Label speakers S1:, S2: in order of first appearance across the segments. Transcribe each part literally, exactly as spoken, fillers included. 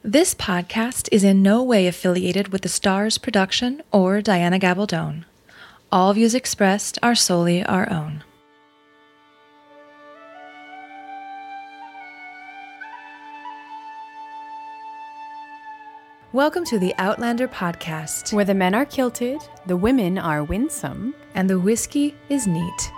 S1: This podcast is in no way affiliated with the Stars production or Diana Gabaldon. All views expressed are solely our own. Welcome to the Outlander podcast,
S2: where the men are kilted, the women are winsome,
S1: and the whiskey is neat.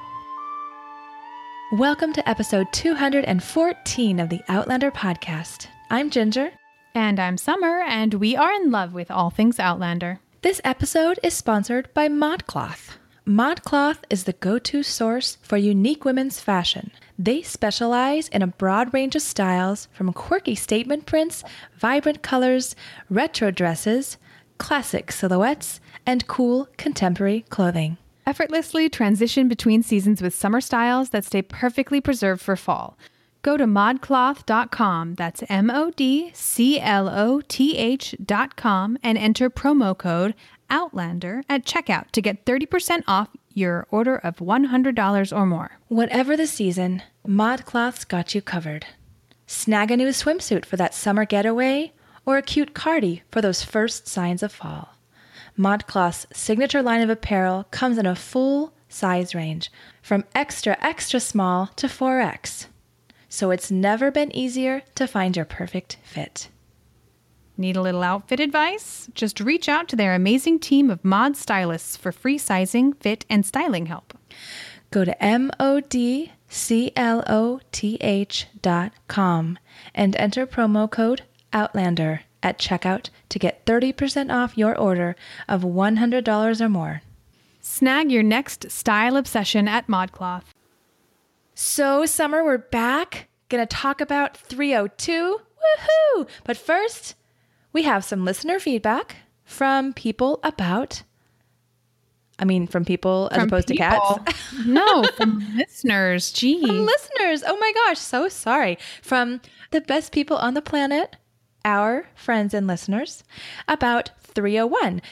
S1: Welcome to episode two hundred fourteen of the Outlander podcast. I'm Ginger.
S2: And I'm Summer, and we are in love with all things Outlander.
S1: This episode is sponsored by ModCloth. ModCloth is the go-to source for unique women's fashion. They specialize in a broad range of styles, from quirky statement prints, vibrant colors, retro dresses, classic silhouettes, and cool contemporary clothing.
S2: Effortlessly transition between seasons with summer styles that stay perfectly preserved for fall. Go to mod cloth dot com, that's M O D C L O T H dot com, and enter promo code OUTLANDER at checkout to get thirty percent off your order of one hundred dollars or more.
S1: Whatever the season, ModCloth's got you covered. Snag a new swimsuit for that summer getaway, or a cute cardi for those first signs of fall. ModCloth's signature line of apparel comes in a full size range, from extra extra small to four X. So it's never been easier to find your perfect fit.
S2: Need a little outfit advice? Just reach out to their amazing team of mod stylists for free sizing, fit, and styling help.
S1: Go to M O D C L O T H dot com and enter promo code OUTLANDER at checkout to get thirty percent off your order of one hundred dollars or more.
S2: Snag your next style obsession at ModCloth.
S1: So, Summer, we're back. Gonna talk about three oh two. Woohoo! But first, we have some listener feedback from people about... I mean, from people as
S2: from
S1: opposed
S2: people.
S1: to cats.
S2: No, from listeners. Gee.
S1: From listeners. Oh my gosh, so sorry. From the best people on the planet, our friends and listeners, about three oh one.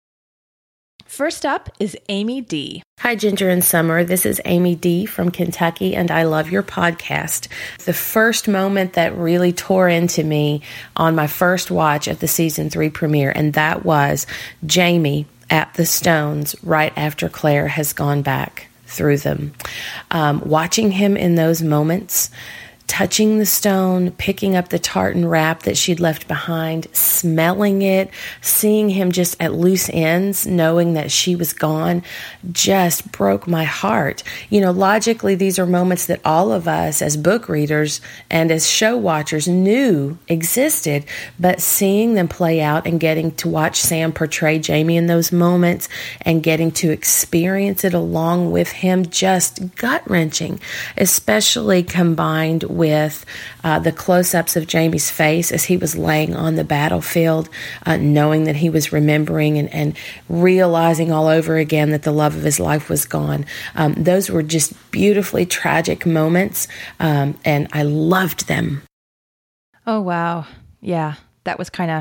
S1: First up is Amy D.
S3: Hi, Ginger and Summer. This is Amy D. from Kentucky, and I love your podcast. The first moment that really tore into me on my first watch of the season three premiere, and that was Jamie at the Stones right after Claire has gone back through them. Um, watching him in those moments, touching the stone, picking up the tartan wrap that she'd left behind, smelling it, seeing him just at loose ends, knowing that she was gone, just broke my heart. You know, logically, these are moments that all of us as book readers and as show watchers knew existed, but seeing them play out and getting to watch Sam portray Jamie in those moments and getting to experience it along with him, just gut-wrenching, especially combined with uh, the close-ups of Jamie's face as he was laying on the battlefield, uh, knowing that he was remembering and, and realizing all over again that the love of his life was gone. Um, those were just beautifully tragic moments, um, and I loved them.
S1: Oh, wow. Yeah, that was kind of,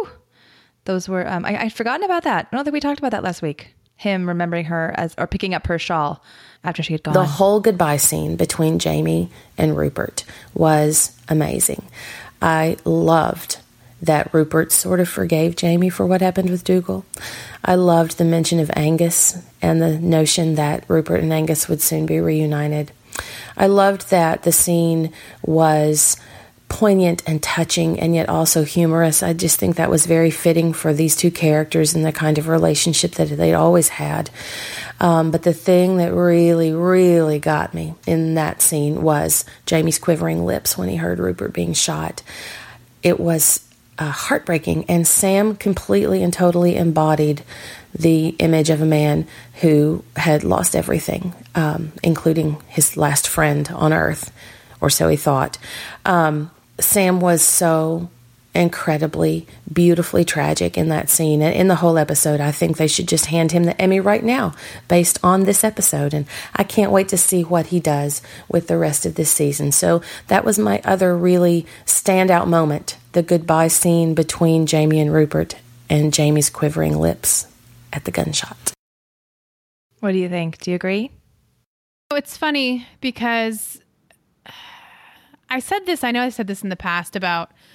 S1: those were, um, I, I'd forgotten about that. I don't think we talked about that last week. Him remembering her as, or picking up her shawl after she had gone.
S3: The whole goodbye scene between Jamie and Rupert was amazing. I loved that Rupert sort of forgave Jamie for what happened with Dougal. I loved the mention of Angus and the notion that Rupert and Angus would soon be reunited. I loved that the scene was poignant and touching and yet also humorous. I just think that was very fitting for these two characters and the kind of relationship that they always had. Um, but the thing that really, really got me in that scene was Jamie's quivering lips when he heard Rupert being shot. It was uh, heartbreaking, and Sam completely and totally embodied the image of a man who had lost everything, um, including his last friend on earth, or so he thought. Um, Sam was so incredibly, beautifully tragic in that scene and in the whole episode. I think they should just hand him the Emmy right now based on this episode, and I can't wait to see what he does with the rest of this season. So that was my other really standout moment, the goodbye scene between Jamie and Rupert and Jamie's quivering lips at the gunshot.
S1: What do you think? Do you agree?
S2: It's funny because I said this, I know I said this in the past about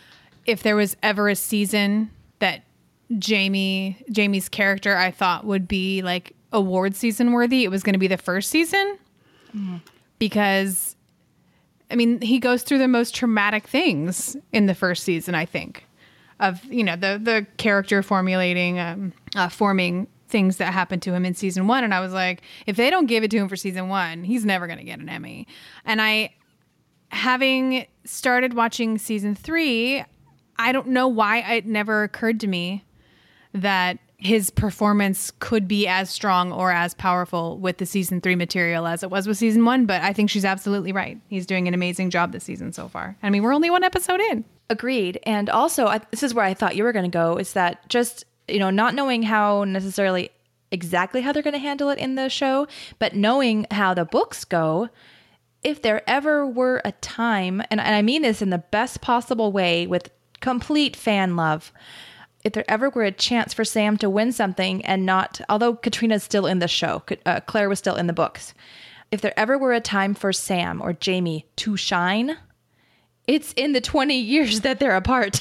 S2: if there was ever a season that Jamie, Jamie's character I thought would be like award season worthy, it was going to be the first season. Mm. Because, I mean, he goes through the most traumatic things in the first season, I think, of, you know, the, the character formulating, um, uh, forming things that happened to him in season one. And I was like, if they don't give it to him for season one, he's never going to get an Emmy. And I, having started watching season three, I don't know why it never occurred to me that his performance could be as strong or as powerful with the season three material as it was with season one. But I think she's absolutely right. He's doing an amazing job this season so far. I mean, we're only one episode in.
S1: Agreed. And also, I, this is where I thought you were going to go, is that just, you know, not knowing how necessarily exactly how they're going to handle it in the show, but knowing how the books go, if there ever were a time, and, and I mean this in the best possible way with complete fan love, if there ever were a chance for Sam to win something and not, although Katrina's still in the show, uh, Claire was still in the books, if there ever were a time for Sam or Jamie to shine, it's in the twenty years that they're apart.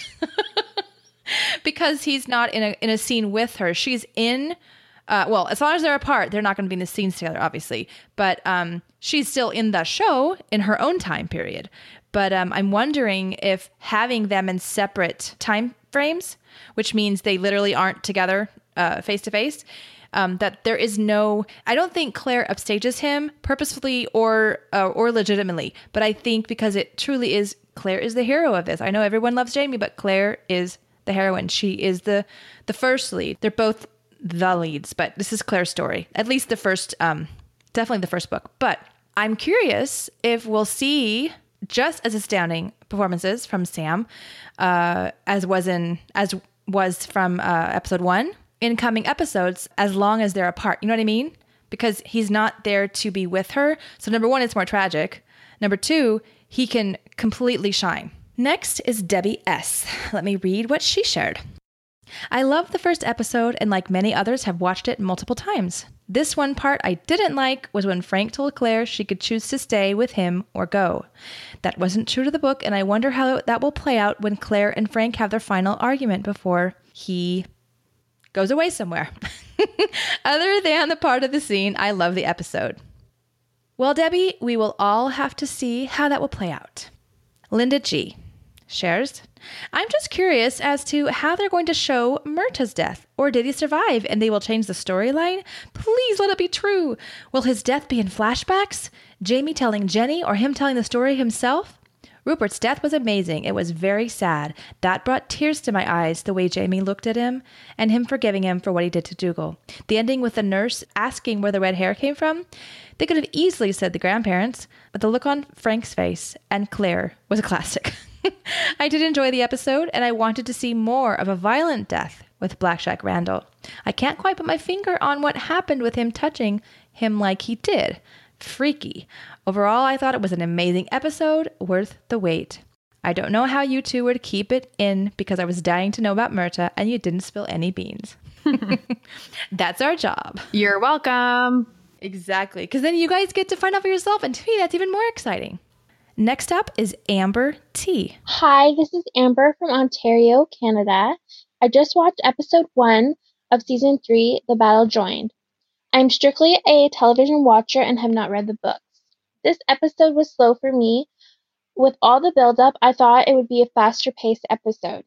S1: Because he's not in a in a scene with her. She's in, uh, well, as long as they're apart, they're not going to be in the scenes together, obviously. But um, she's still in the show in her own time period. But um, I'm wondering if having them in separate time frames, which means they literally aren't together uh, face to face, um, that there is no, I don't think Claire upstages him purposefully or uh, or legitimately. But I think because it truly is, Claire is the hero of this. I know everyone loves Jamie, but Claire is the heroine. She is the the first lead. They're both the leads, but this is Claire's story. At least the first, um, definitely the first book. But I'm curious if we'll see just as astounding performances from Sam, uh, as was in as was from uh, episode one in coming episodes, as long as they're apart. You know what I mean? Because he's not there to be with her. So number one, it's more tragic. Number two, he can completely shine. Next is Debbie S. Let me read what she shared. I loved the first episode and like many others have watched it multiple times. This one part I didn't like was when Frank told Claire she could choose to stay with him or go. That wasn't true to the book, and I wonder how that will play out when Claire and Frank have their final argument before he goes away somewhere. Other than the part of the scene, I love the episode. Well, Debbie, we will all have to see how that will play out. Linda G. shares, I'm just curious as to how they're going to show Murtagh's death, or did he survive and they will change the storyline? Please let it be true. Will his death be in flashbacks? Jamie telling Jenny or him telling the story himself? Rupert's death was amazing. It was very sad. That brought tears to my eyes, the way Jamie looked at him and him forgiving him for what he did to Dougal. The ending with the nurse asking where the red hair came from? They could have easily said the grandparents, but the look on Frank's face and Claire was a classic. I did enjoy the episode, and I wanted to see more of a violent death with Blackjack Randall. I can't quite put my finger on what happened with him touching him like he did. Freaky. Overall, I thought it was an amazing episode, worth the wait. I don't know how you two would keep it in because I was dying to know about Murtagh, and you didn't spill any beans. That's our job.
S2: You're welcome.
S1: Exactly, because then you guys get to find out for yourself, and to me, that's even more exciting. Next up is Amber T.
S4: Hi, this is Amber from Ontario, Canada. I just watched episode one of season three, The Battle Joined. I'm strictly a television watcher and have not read the books. This episode was slow for me. With all the build-up, I thought it would be a faster-paced episode.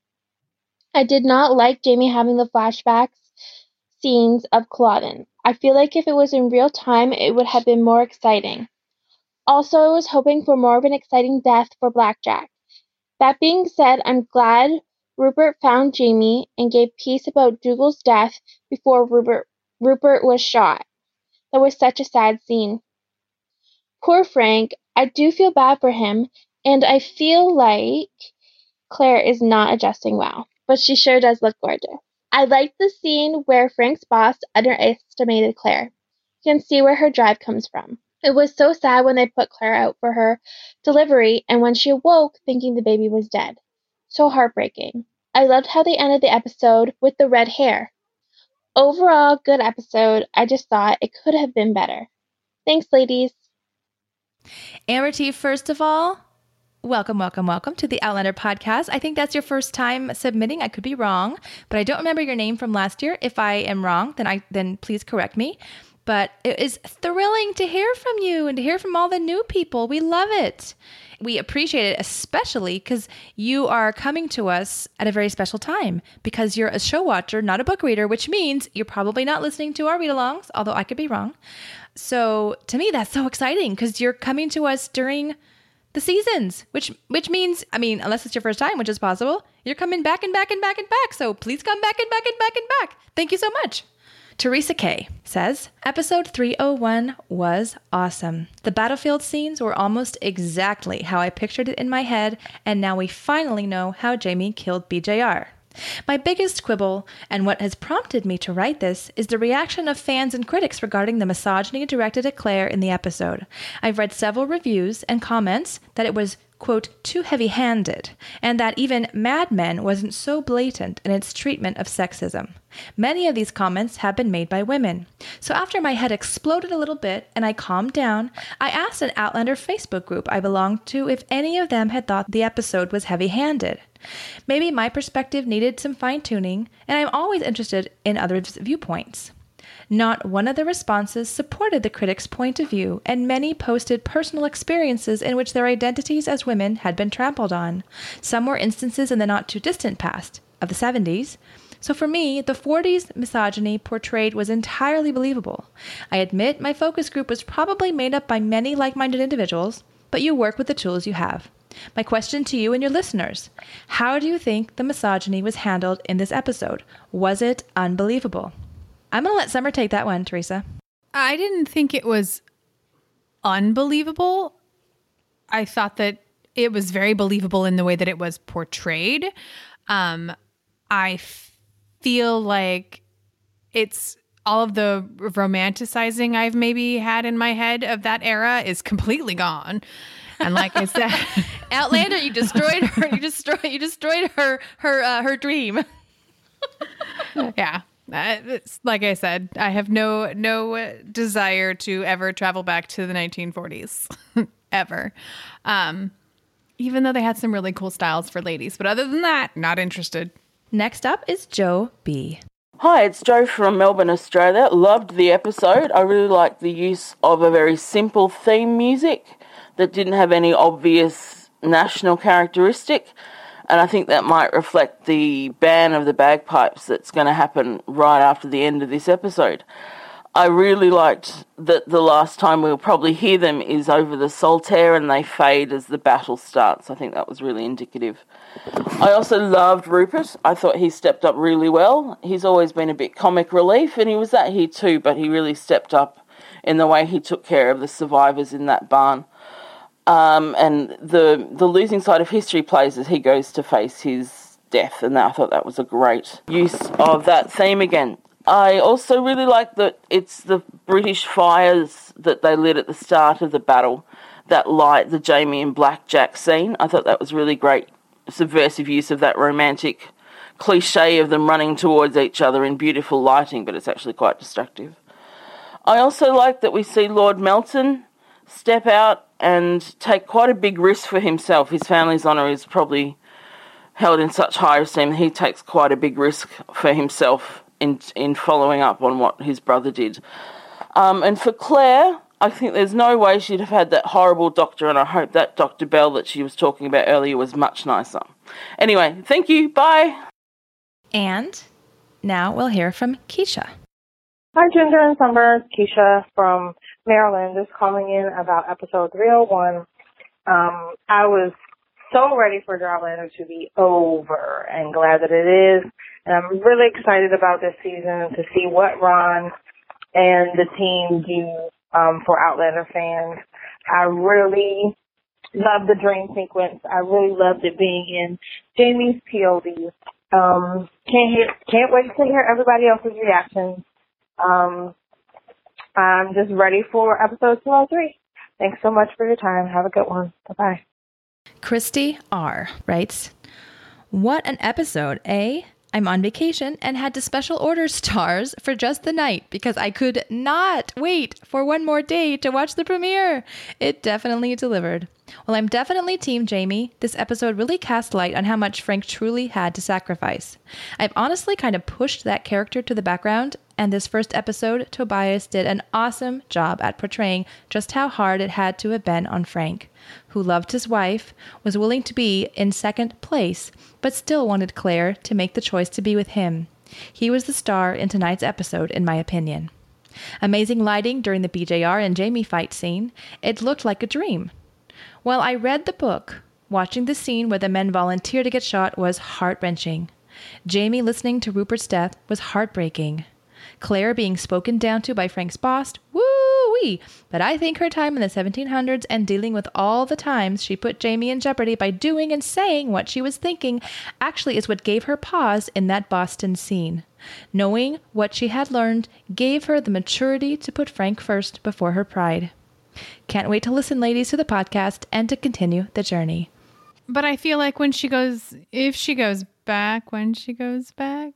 S4: I did not like Jamie having the flashbacks scenes of Culloden. I feel like if it was in real time, it would have been more exciting. Also, I was hoping for more of an exciting death for Blackjack. That being said, I'm glad Rupert found Jamie and gave peace about Dougal's death before Rupert, Rupert was shot. That was such a sad scene. Poor Frank, I do feel bad for him, and I feel like Claire is not adjusting well, but she sure does look gorgeous. I liked the scene where Frank's boss underestimated Claire. You can see where her drive comes from. It was so sad when they put Claire out for her delivery and when she awoke thinking the baby was dead. So heartbreaking. I loved how they ended the episode with the red hair. Overall, good episode. I just thought it could have been better. Thanks, ladies.
S1: Amber T, first of all, welcome, welcome, welcome to the Outlander podcast. I think that's your first time submitting. I could be wrong, but I don't remember your name from last year. If I am wrong, then I then please correct me. But it is thrilling to hear from you and to hear from all the new people. We love it. We appreciate it, especially because you are coming to us at a very special time because you're a show watcher, not a book reader, which means you're probably not listening to our read-alongs, although I could be wrong. So to me, that's so exciting because you're coming to us during the seasons, which which means, I mean, unless it's your first time, which is possible, you're coming back and back and back and back. So please come back and back and back and back. Thank you so much. Teresa K. says, episode three oh one was awesome. The battlefield scenes were almost exactly how I pictured it in my head, and now we finally know how Jaime killed B J R. My biggest quibble, and what has prompted me to write this, is the reaction of fans and critics regarding the misogyny directed at Claire in the episode. I've read several reviews and comments that it was, quote, too heavy-handed, and that even Mad Men wasn't so blatant in its treatment of sexism. Many of these comments have been made by women. So after my head exploded a little bit and I calmed down, I asked an Outlander Facebook group I belonged to if any of them had thought the episode was heavy-handed. Maybe my perspective needed some fine-tuning, and I'm always interested in others' viewpoints. Not one of the responses supported the critics' point of view, and many posted personal experiences in which their identities as women had been trampled on. Some were instances in the not-too-distant past, of the seventies. So for me, the forties misogyny portrayed was entirely believable. I admit my focus group was probably made up by many like-minded individuals, but you work with the tools you have. My question to you and your listeners, how do you think the misogyny was handled in this episode? Was it unbelievable? I'm going to let Summer take that one, Teresa.
S2: I didn't think it was unbelievable. I thought that it was very believable in the way that it was portrayed. Um, I f- feel like it's all of the romanticizing I've maybe had in my head of that era is completely gone. And like I said,
S1: Outlander, you destroyed her. You destroyed. You destroyed her. Her. Uh, her dream.
S2: Yeah. Uh, it's, like I said, I have no no desire to ever travel back to the nineteen forties, ever. Um, even though they had some really cool styles for ladies, but other than that, not interested.
S1: Next up is Joe B.
S5: Hi, it's Joe from Melbourne, Australia. Loved the episode. I really liked the use of a very simple theme music that didn't have any obvious national characteristic. And I think that might reflect the ban of the bagpipes that's going to happen right after the end of this episode. I really liked that the last time we'll probably hear them is over the Solitaire and they fade as the battle starts. I think that was really indicative. I also loved Rupert. I thought he stepped up really well. He's always been a bit comic relief, and he was that here too, but he really stepped up in the way he took care of the survivors in that barn. Um, and the the losing side of history plays as he goes to face his death, and I thought that was a great use of that theme again. I also really like that it's the British fires that they lit at the start of the battle that light the Jaime and Blackjack scene. I thought that was really great subversive use of that romantic cliche of them running towards each other in beautiful lighting, but it's actually quite destructive. I also like that we see Lord Melton step out and take quite a big risk for himself. His family's honour is probably held in such high esteem. He takes quite a big risk for himself in in following up on what his brother did. Um, and for Claire, I think there's no way she'd have had that horrible doctor, and I hope that Doctor Bell that she was talking about earlier was much nicer. Anyway, thank you. Bye.
S1: And now we'll hear from Keisha.
S6: Hi, Ginger and Summer. Keisha from Maryland, just calling in about episode three oh one. Um, I was so ready for Outlander to be over and glad that it is. And I'm really excited about this season to see what Ron and the team do um, for Outlander fans. I really love the dream sequence. I really loved it being in Jaime's P O V. Um, can't hear, can't wait to hear everybody else's reactions. Um, I'm just ready for episode two oh three. Thanks so much for your time. Have a good one. Bye-bye.
S1: Christy R. writes, what an episode, eh? I'm on vacation and had to special order Stars for just the night because I could not wait for one more day to watch the premiere. It definitely delivered. While I'm definitely Team Jamie, this episode really cast light on how much Frank truly had to sacrifice. I've honestly kind of pushed that character to the background, and this first episode, Tobias did an awesome job at portraying just how hard it had to have been on Frank, who loved his wife, was willing to be in second place, but still wanted Claire to make the choice to be with him. He was the star in tonight's episode, in my opinion. Amazing lighting during the B J R and Jamie fight scene. It looked like a dream. While I read the book, watching the scene where the men volunteer to get shot was heart-wrenching. Jamie listening to Rupert's death was heartbreaking. Claire being spoken down to by Frank's boss, woo-wee! But I think her time in the seventeen hundreds and dealing with all the times she put Jamie in jeopardy by doing and saying what she was thinking actually is what gave her pause in that Boston scene. Knowing what she had learned gave her the maturity to put Frank first before her pride. Can't wait to listen, ladies, to the podcast and to continue the journey.
S2: But I feel like when she goes, if she goes back, when she goes back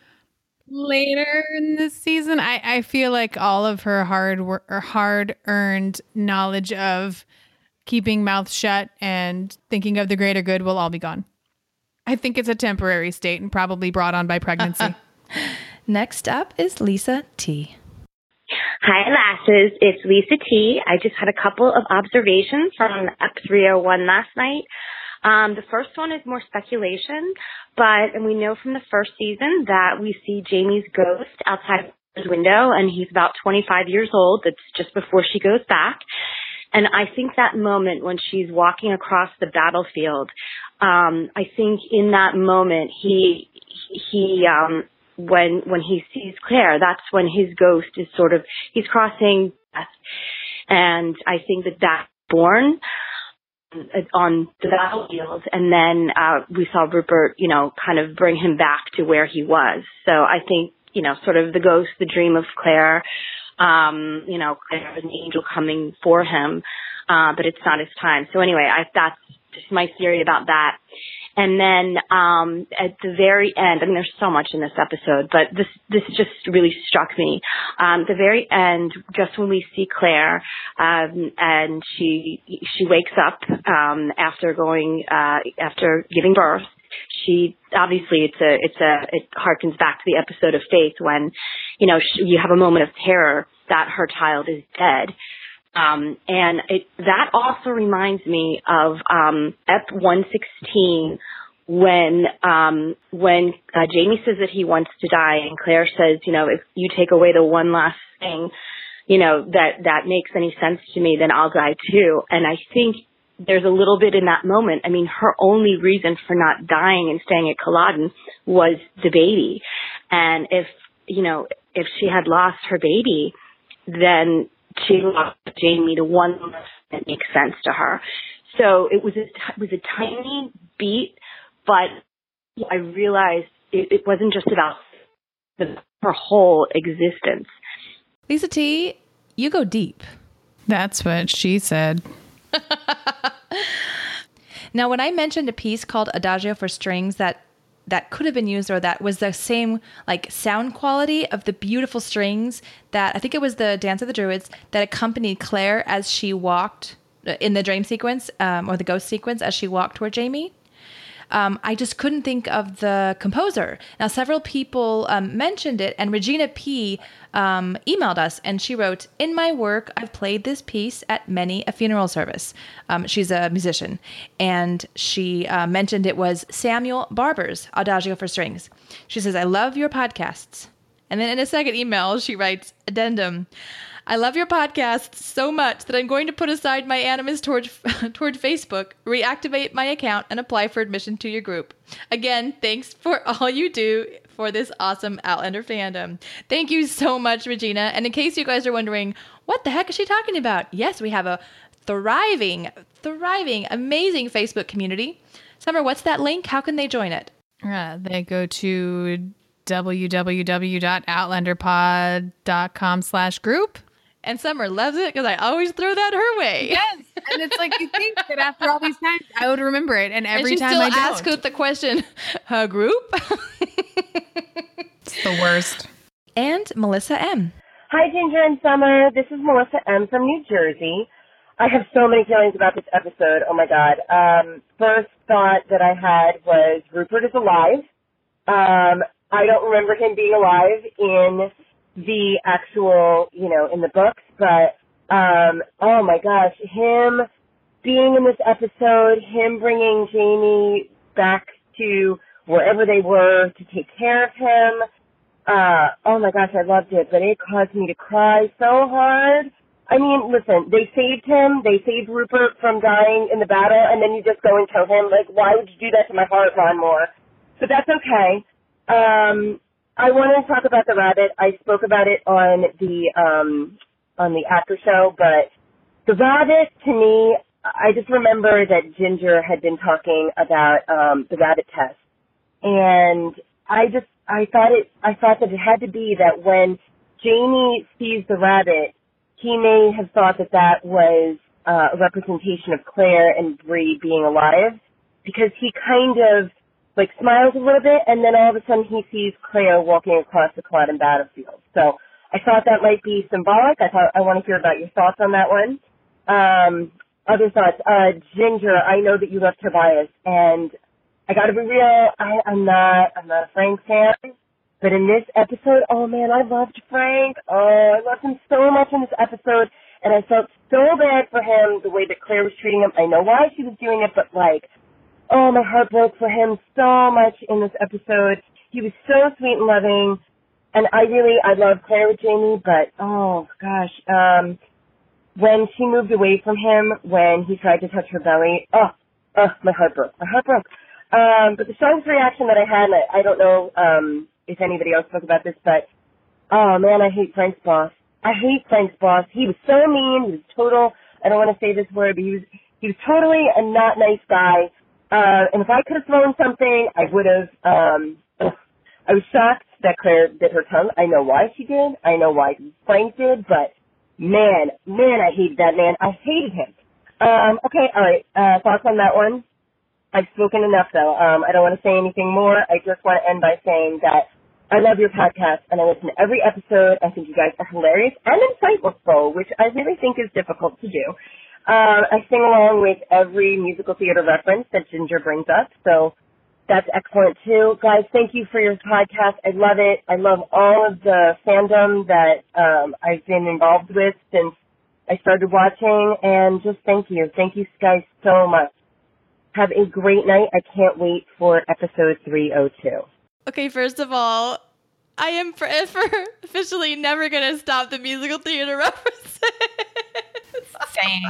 S2: later in this season, I, I feel like all of her hard wor- or hard-earned knowledge of keeping mouth shut and thinking of the greater good will all be gone. I think it's a temporary state and probably brought on by pregnancy.
S1: Next up is Lisa T.
S7: Hi, Lasses. It's Lisa T. I just had a couple of observations from Ep three oh one last night. Um, the first one is more speculation, but and we know from the first season that we see Jamie's ghost outside his window, and he's about twenty-five years old. That's just before she goes back. And I think that moment when she's walking across the battlefield, um, I think in that moment he he um, when when he sees Claire, that's when his ghost is sort of he's crossing death, and I think that that's born on the battlefield, and then uh, we saw Rupert, you know, kind of bring him back to where he was. So I think, you know, sort of the ghost, the dream of Claire, um, you know, Claire was an angel coming for him, uh, but it's not his time. So anyway, I, that's just my theory about that. And then um, at the very end, I mean, there's so much in this episode, but this this just really struck me. Um, the very end, just when we see Claire, um, and she she wakes up um, after going uh, after giving birth. She obviously it's a it's a it harkens back to the episode of Faith when, you know, she, you have a moment of terror that her child is dead. Um, and it, that also reminds me of, um, Ep one sixteen when, um, when, uh, Jamie says that he wants to die and Claire says, you know, if you take away the one last thing, you know, that, that makes any sense to me, then I'll die too. And I think there's a little bit in that moment. I mean, her only reason for not dying and staying at Culloden was the baby. And if, you know, if she had lost her baby, then she lost Jamie to one that makes sense to her. So it was a, it was a tiny beat, but I realized it, it wasn't just about the, her whole existence.
S1: Lisa T, you go deep.
S2: That's what she said.
S1: Now, when I mentioned a piece called Adagio for Strings that that could have been used, or that was the same like sound quality of the beautiful strings that I think it was the Dance of the Druids that accompanied Claire as she walked in the dream sequence, um, or the ghost sequence as she walked toward Jamie. Um, I just couldn't think of the composer. Now, several people um, mentioned it, and Regina P. Um, emailed us, and she wrote, "In my work, I've played this piece at many a funeral service." Um, she's a musician, and she uh, mentioned it was Samuel Barber's Adagio for Strings. She says, "I love your podcasts." And then in a second email, she writes, addendum, "I love your podcasts so much that I'm going to put aside my animus toward toward Facebook, reactivate my account, and apply for admission to your group. Again, thanks for all you do for this awesome Outlander fandom." Thank you so much, Regina. And in case you guys are wondering, what the heck is she talking about? Yes, we have a thriving, thriving, amazing Facebook community. Summer, what's that link? How can they join it?
S2: Uh, they go to www.outlanderpod.com slash group.
S1: And Summer loves it because I always throw that her way.
S2: Yes. And it's like, you think that after all these times, I would remember it. And every
S1: and she
S2: time
S1: still
S2: I don't.
S1: asks the question, her group?
S2: The worst.
S1: And Melissa M.
S8: Hi, Ginger and Summer. This is Melissa M. from New Jersey. I have so many feelings about this episode. Oh, my God. Um, first thought that I had was Rupert is alive. Um, I don't remember him being alive in the actual, you know, in the books, but, um, oh, my gosh, him being in this episode, him bringing Jamie back to wherever they were to take care of him, uh, oh, my gosh, I loved it, but it caused me to cry so hard. I mean, listen, they saved him. They saved Rupert from dying in the battle, and then you just go and kill him. Like, why would you do that to my heart, Ron Moore? But that's okay. Um, I want to talk about the rabbit. I spoke about it on the um, on the after show, but the rabbit, to me, I just remember that Ginger had been talking about um, the rabbit test, and I just I thought it I thought that it had to be that when Jamie sees the rabbit, he may have thought that that was uh, a representation of Claire and Bree being alive, because he kind of, like, smiles a little bit, and then all of a sudden he sees Claire walking across the Culloden battlefield. So I thought that might be symbolic. I thought I want to hear about your thoughts on that one. Um, other thoughts. Uh, Ginger, I know that you love Tobias, and I got to be real, I, I'm not I'm not a Frank fan. But in this episode, oh, man, I loved Frank. Oh, I loved him so much in this episode. And I felt so bad for him, the way that Claire was treating him. I know why she was doing it, but, like, oh, my heart broke for him so much in this episode. He was so sweet and loving. And I really, I love Claire with Jamie, but, oh, gosh. Um, when she moved away from him, when he tried to touch her belly, oh, oh, my heart broke. My heart broke. Um, but the strongest reaction that I had, and I, I don't know, um, if anybody else spoke about this, but, oh, man, I hate Frank's boss. I hate Frank's boss. He was so mean. He was total, I don't want to say this word, but he was, he was totally a not nice guy. Uh, and if I could have thrown something, I would have, um, ugh. I was shocked that Claire bit her tongue. I know why she did. I know why Frank did, but, man, man, I hated that man. I hated him. Um, okay, all right, uh, thoughts on that one? I've spoken enough, though. Um, I don't want to say anything more. I just want to end by saying that I love your podcast, and I listen to every episode. I think you guys are hilarious and insightful, which I really think is difficult to do. Um, I sing along with every musical theater reference that Ginger brings up, so that's excellent, too. Guys, thank you for your podcast. I love it. I love all of the fandom that um, I've been involved with since I started watching, and just thank you. Thank you guys so much. Have a great night. I can't wait for episode three oh two.
S1: Okay, first of all, I am forever officially never going to stop the musical theater references.
S2: Same.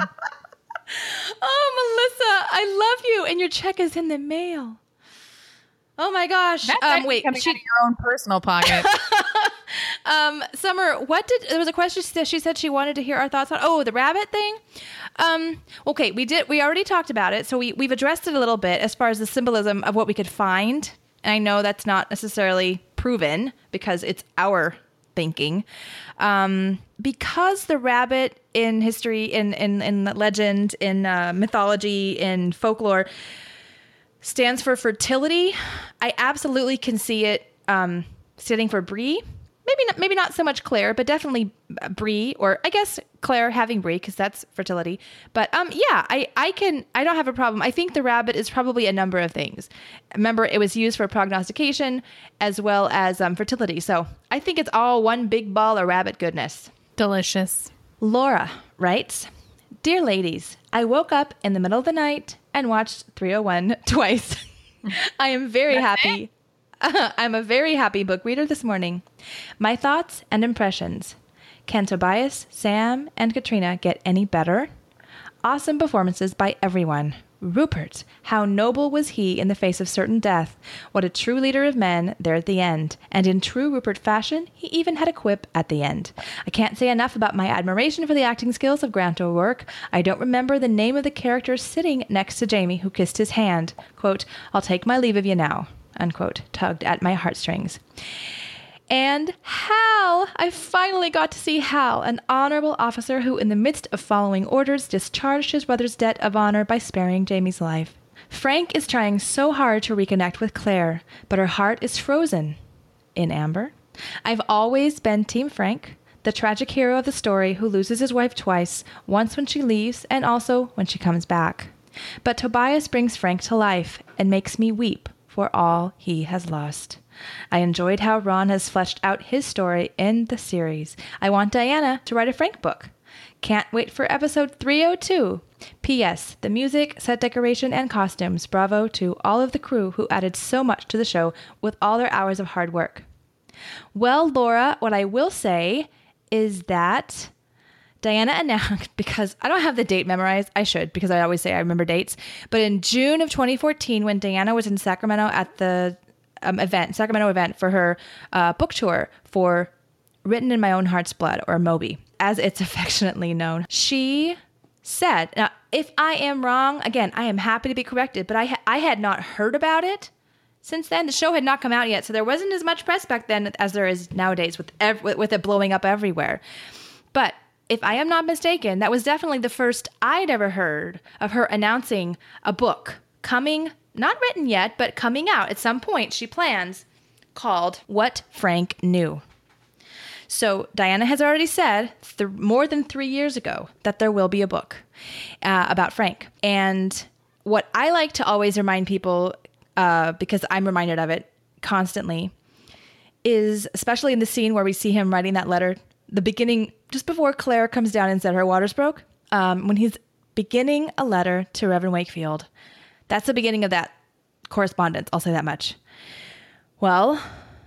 S1: Oh, Melissa, I love you, and your check is in the mail. Oh my gosh!
S2: That's
S1: um, wait,
S2: coming
S1: she,
S2: out of your own personal pocket.
S1: um, Summer, what did there was a question she said, she said she wanted to hear our thoughts on? Oh, the rabbit thing. Um, okay, we did. We already talked about it, so we we've addressed it a little bit as far as the symbolism of what we could find. And I know that's not necessarily proven because it's our thinking. Um, because the rabbit in history, in in, in legend, in uh, mythology, in folklore, stands for fertility, I absolutely can see it um, standing for Bree. Maybe not, maybe not so much Claire, but definitely Bree, or I guess Claire having Bree, because that's fertility. But um, yeah, I, I can, I don't have a problem. I think the rabbit is probably a number of things. Remember, it was used for prognostication as well as um, fertility. So I think it's all one big ball of rabbit goodness.
S2: Delicious.
S1: Laura writes, "Dear ladies, I woke up in the middle of the night and watched three oh one twice. I am very That's happy. It? I'm a very happy book reader this morning. My thoughts and impressions. Can Tobias, Sam, and Katrina get any better? Awesome performances by everyone. Rupert, how noble was he in the face of certain death. What a true leader of men there at the end. And in true Rupert fashion, he even had a quip at the end. I can't say enough about my admiration for the acting skills of Grant O'Rourke. I don't remember the name of the character sitting next to Jamie who kissed his hand. Quote, I'll take my leave of you now. Unquote, tugged at my heartstrings. And Hal, I finally got to see Hal, an honorable officer who, in the midst of following orders, discharged his brother's debt of honor by sparing Jamie's life. Frank is trying so hard to reconnect with Claire, but her heart is frozen in amber. I've always been Team Frank, the tragic hero of the story who loses his wife twice, once when she leaves and also when she comes back. But Tobias brings Frank to life and makes me weep for all he has lost. I enjoyed how Ron has fleshed out his story in the series. I want Diana to write a Frank book. Can't wait for episode three oh two. P S. The music, set decoration, and costumes. Bravo to all of the crew who added so much to the show with all their hours of hard work. Well, Laura, what I will say is that Diana announced, because I don't have the date memorized, I should, because I always say I remember dates, but in June of twenty fourteen, when Diana was in Sacramento at the um, event, Sacramento event for her uh, book tour for Written in My Own Heart's Blood, or Moby, as it's affectionately known, she said, now, if I am wrong, again, I am happy to be corrected, but I, ha- I had not heard about it since then. The show had not come out yet, so there wasn't as much press back then as there is nowadays with ev- with it blowing up everywhere. But if I am not mistaken, that was definitely the first I'd ever heard of her announcing a book coming, not written yet, but coming out at some point, she plans, called What Frank Knew. So Diana has already said th- more than three years ago that there will be a book uh, about Frank. And what I like to always remind people, uh, because I'm reminded of it constantly, is especially in the scene where we see him writing that letter, the beginning, just before Claire comes down and said her waters broke, um, when he's beginning a letter to Reverend Wakefield. That's the beginning of that correspondence. I'll say that much. Well,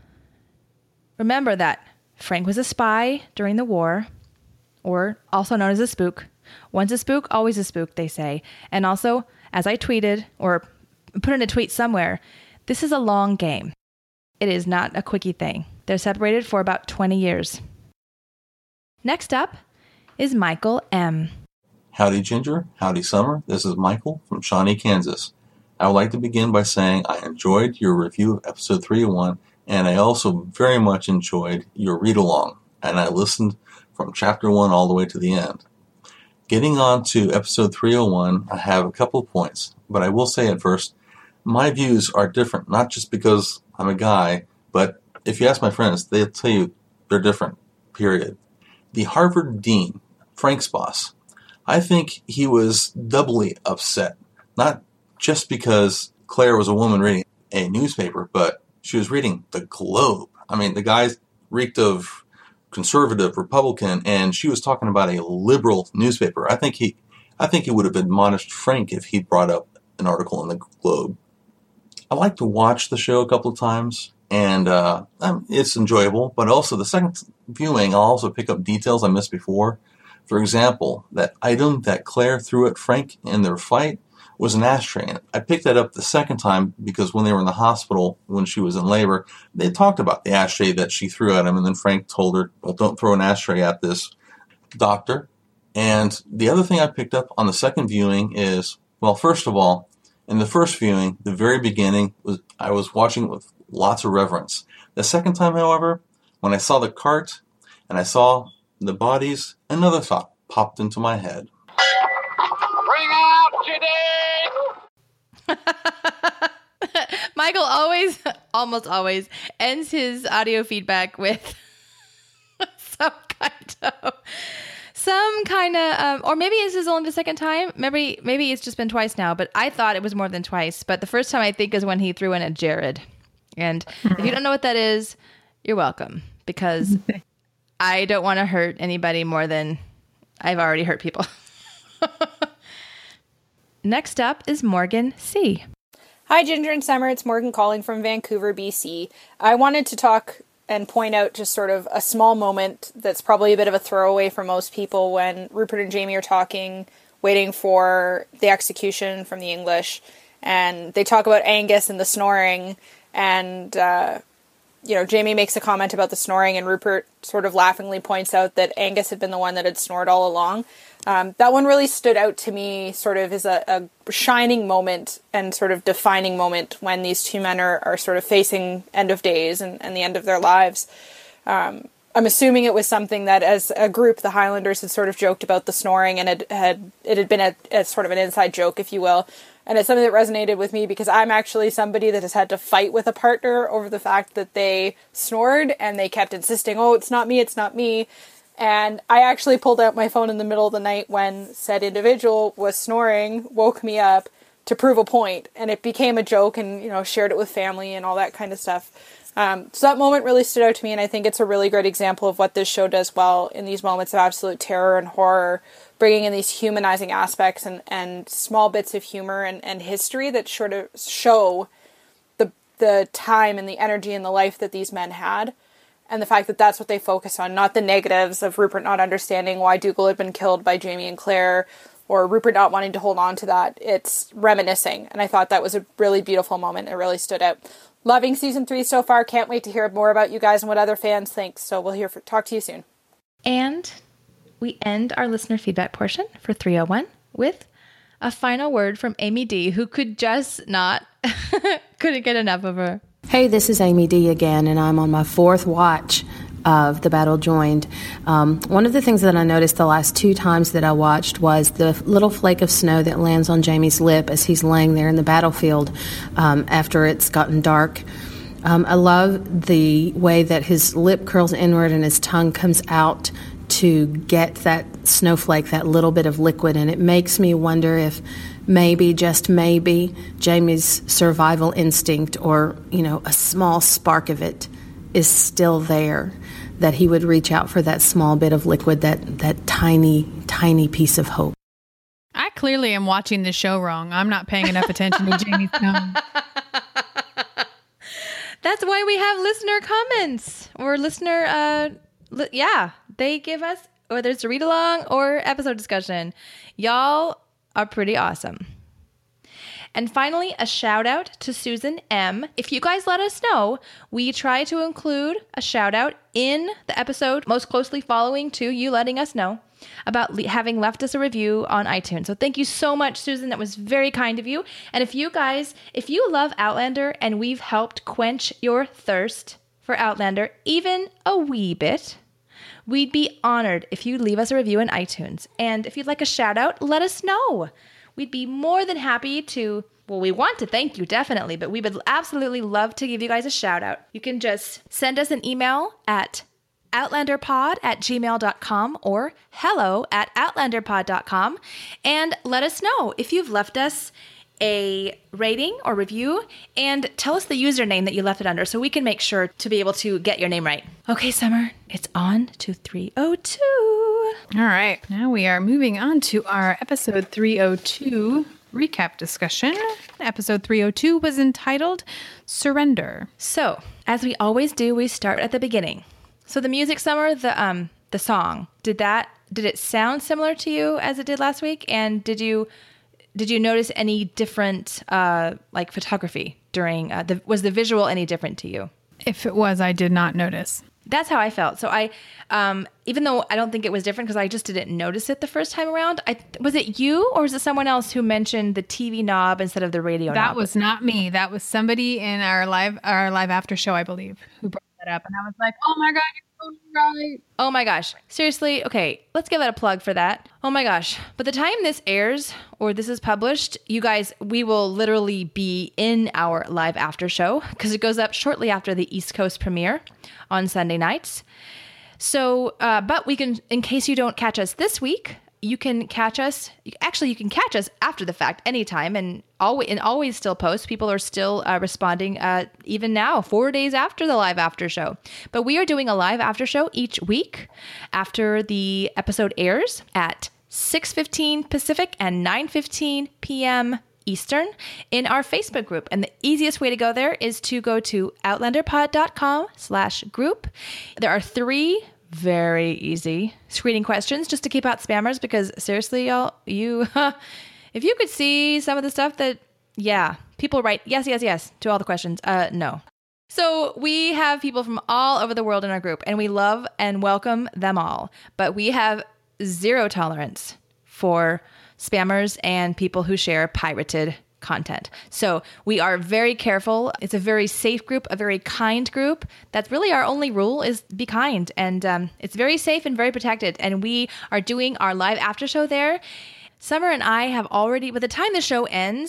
S1: remember that Frank was a spy during the war, or also known as a spook. Once a spook, always a spook, they say. And also, as I tweeted, or put in a tweet somewhere, this is a long game. It is not a quickie thing. They're separated for about twenty years. Next up is Michael M.
S9: Howdy, Ginger. Howdy, Summer. This is Michael from Shawnee, Kansas. I would like to begin by saying I enjoyed your review of episode three oh one, and I also very much enjoyed your read-along, and I listened from chapter one all the way to the end. Getting on to episode three oh one, I have a couple of points, but I will say at first, my views are different, not just because I'm a guy, but if you ask my friends, they'll tell you they're different, period. The Harvard dean, Frank's boss, I think he was doubly upset, not just because Claire was a woman reading a newspaper, but she was reading the Globe. I mean, the guy reeked of conservative, Republican, and she was talking about a liberal newspaper. I think he, I think he would have admonished Frank if he'd brought up an article in the Globe. I like to watch the show a couple of times, and uh, it's enjoyable, but also the second viewing, I'll also pick up details I missed before. For example, that item that Claire threw at Frank in their fight was an ashtray. And I picked that up the second time because when they were in the hospital, when she was in labor, they talked about the ashtray that she threw at him, and then Frank told her, well, don't throw an ashtray at this doctor. And the other thing I picked up on the second viewing is, well, first of all, in the first viewing, the very beginning, was I was watching it with lots of reverence. The second time, however, when I saw the cart and I saw the bodies, another thought popped into my head.
S10: Bring out today!
S1: Michael always, almost always, ends his audio feedback with some kind of, some kind of, um, or maybe this is only the second time. Maybe, maybe it's just been twice now, but I thought it was more than twice. But the first time I think is when he threw in a Jared. And if you don't know what that is, you're welcome, because I don't want to hurt anybody more than I've already hurt people. Next up is Morgan C.
S11: Hi, Ginger and Summer. It's Morgan calling from Vancouver, B C. I wanted to talk and point out just sort of a small moment that's probably a bit of a throwaway for most people when Rupert and Jamie are talking, waiting for the execution from the English, and they talk about Angus and the snoring, and uh, you know, Jamie makes a comment about the snoring, and Rupert sort of laughingly points out that Angus had been the one that had snored all along. Um, that one really stood out to me sort of as a, a shining moment and sort of defining moment when these two men are, are sort of facing end of days and, and the end of their lives. Um, I'm assuming it was something that as a group, the Highlanders had sort of joked about the snoring, and it had, it had been a, a sort of an inside joke, if you will. And it's something that resonated with me because I'm actually somebody that has had to fight with a partner over the fact that they snored and they kept insisting, oh, it's not me, it's not me. And I actually pulled out my phone in the middle of the night when said individual was snoring, woke me up to prove a point. And it became a joke and, you know, shared it with family and all that kind of stuff. Um, so that moment really stood out to me, and I think it's a really great example of what this show does well in these moments of absolute terror and horror, bringing in these humanizing aspects and, and small bits of humor and, and history that sort of show the the time and the energy and the life that these men had, and the fact that that's what they focus on, not the negatives of Rupert not understanding why Dougal had been killed by Jamie and Claire, or Rupert not wanting to hold on to that. It's reminiscing, and I thought that was a really beautiful moment. It really stood out. Loving season three so far. Can't wait to hear more about you guys and what other fans think. So we'll hear for, talk to you soon.
S1: And we end our listener feedback portion for three oh one with a final word from Amy D, who could just not, couldn't get enough of her.
S3: Hey, this is Amy D again, and I'm on my fourth watch of The Battle Joined. Um, one of the things that I noticed the last two times that I watched was the little flake of snow that lands on Jamie's lip as he's laying there in the battlefield um, after it's gotten dark. Um, I love the way that his lip curls inward and his tongue comes out to get that snowflake, that little bit of liquid, and it makes me wonder if maybe, just maybe, Jamie's survival instinct, or, you know, a small spark of it, is still there, that he would reach out for that small bit of liquid, that, that tiny, tiny piece of hope.
S2: I clearly am watching the show wrong. I'm not paying enough attention to Jamie's tone.
S1: That's why we have listener comments or listener, uh, li- yeah, they give us, whether it's a read along or episode discussion. Y'all are pretty awesome. And finally, a shout out to Susan M. If you guys let us know, we try to include a shout out in the episode most closely following to you letting us know about le- having left us a review on iTunes. So thank you so much, Susan. That was very kind of you. And if you guys, if you love Outlander and we've helped quench your thirst for Outlander even a wee bit, we'd be honored if you leave us a review in iTunes. And if you'd like a shout out, let us know. We'd be more than happy to, well, we want to thank you, definitely, but we would absolutely love to give you guys a shout out. You can just send us an email at outlanderpod at gmail dot com or hello at outlanderpod dot com and let us know if you've left us a rating or review, and tell us the username that you left it under so we can make sure to be able to get your name right. Okay, Summer, it's on to three oh two.
S2: All right. Now we are moving on to our episode three oh two recap discussion. Episode three oh two was entitled Surrender.
S1: So, as we always do, we start at the beginning. So the music, Summer, the um the song, did that did it sound similar to you as it did last week? And did you Did you notice any different, uh, like photography during, uh, the, was the visual any different to you?
S2: If it was, I did not notice.
S1: That's how I felt. So I, um, even though I don't think it was different because I just didn't notice it the first time around, I, was it you or was it someone else who mentioned the T V knob instead of the radio
S2: that
S1: knob?
S2: That was not me. That was somebody in our live, our live after show, I believe, who brought that up. And I was like, oh my God, you're totally right.
S1: Oh my gosh. Seriously? Okay, let's give that a plug for that. Oh my gosh. By the time this airs or this is published, you guys, we will literally be in our live after show because it goes up shortly after the East Coast premiere on Sunday nights. So, uh, but we can, in case you don't catch us this week, you can catch us, actually you can catch us after the fact anytime and always, and always still post. People are still uh, responding uh, even now, four days after the live after show. But we are doing a live after show each week after the episode airs at six fifteen Pacific and nine fifteen p.m. Eastern in our Facebook group. And the easiest way to go there is to go to outlanderpod.com slash group. There are three very easy screening questions just to keep out spammers because seriously, y'all, you, if you could see some of the stuff that, yeah, people write yes, yes, yes to all the questions. Uh, no. So we have people from all over the world in our group and we love and welcome them all, but we have zero tolerance for spammers and people who share pirated content. So we are very careful. It's a very safe group, a very kind group. That's really our only rule is be kind. And um, it's very safe and very protected. And we are doing our live after show there. Summer and I have already, by the time the show ends,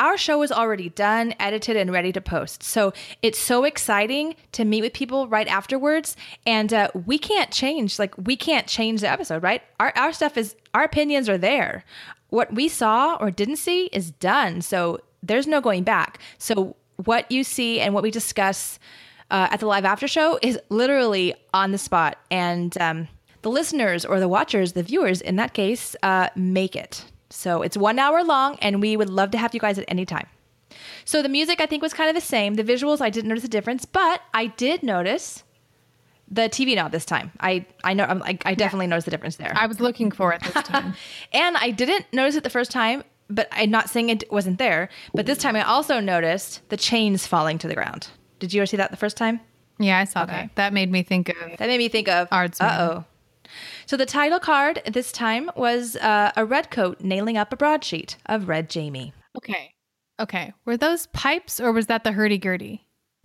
S1: our show is already done, edited, and ready to post. So it's so exciting to meet with people right afterwards. And uh, we can't change, like, we can't change the episode, right? Our, our stuff is, our opinions are there. What we saw or didn't see is done. So there's no going back. So what you see and what we discuss uh, at the live after show is literally on the spot. And um, the listeners or the watchers, the viewers in that case, uh, make it. So it's one hour long, and we would love to have you guys at any time. So the music, I think, was kind of the same. The visuals, I didn't notice a difference, but I did notice the T V nod this time. I I know I, I definitely yeah. noticed the difference there.
S2: I was looking for it this time.
S1: And I didn't notice it the first time, but I'm not saying it wasn't there. But this time I also noticed the chains falling to the ground. Did you ever see that the first time?
S2: Yeah, I saw okay. that. That made me think of...
S1: That made me think of... Uh-oh. So the title card this time was uh, a red coat nailing up a broadsheet of Red Jamie.
S2: Okay. Okay. Were those pipes or was that the hurdy-gurdy?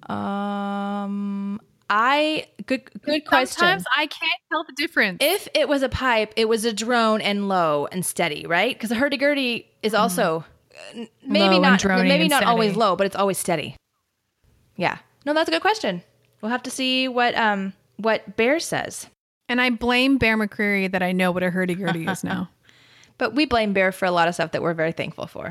S1: Um, I... Good good question.
S2: Sometimes I can't tell the difference.
S1: If it was a pipe, it was a drone and low and steady, right? Because the hurdy-gurdy is also mm. maybe
S2: low
S1: not
S2: and
S1: maybe
S2: and
S1: not
S2: steady.
S1: always low, but it's always steady. Yeah. No, that's a good question. We'll have to see what um what Bear says.
S2: And I blame Bear McCreary that I know what a hurdy-gurdy is now.
S1: But we blame Bear for a lot of stuff that we're very thankful for.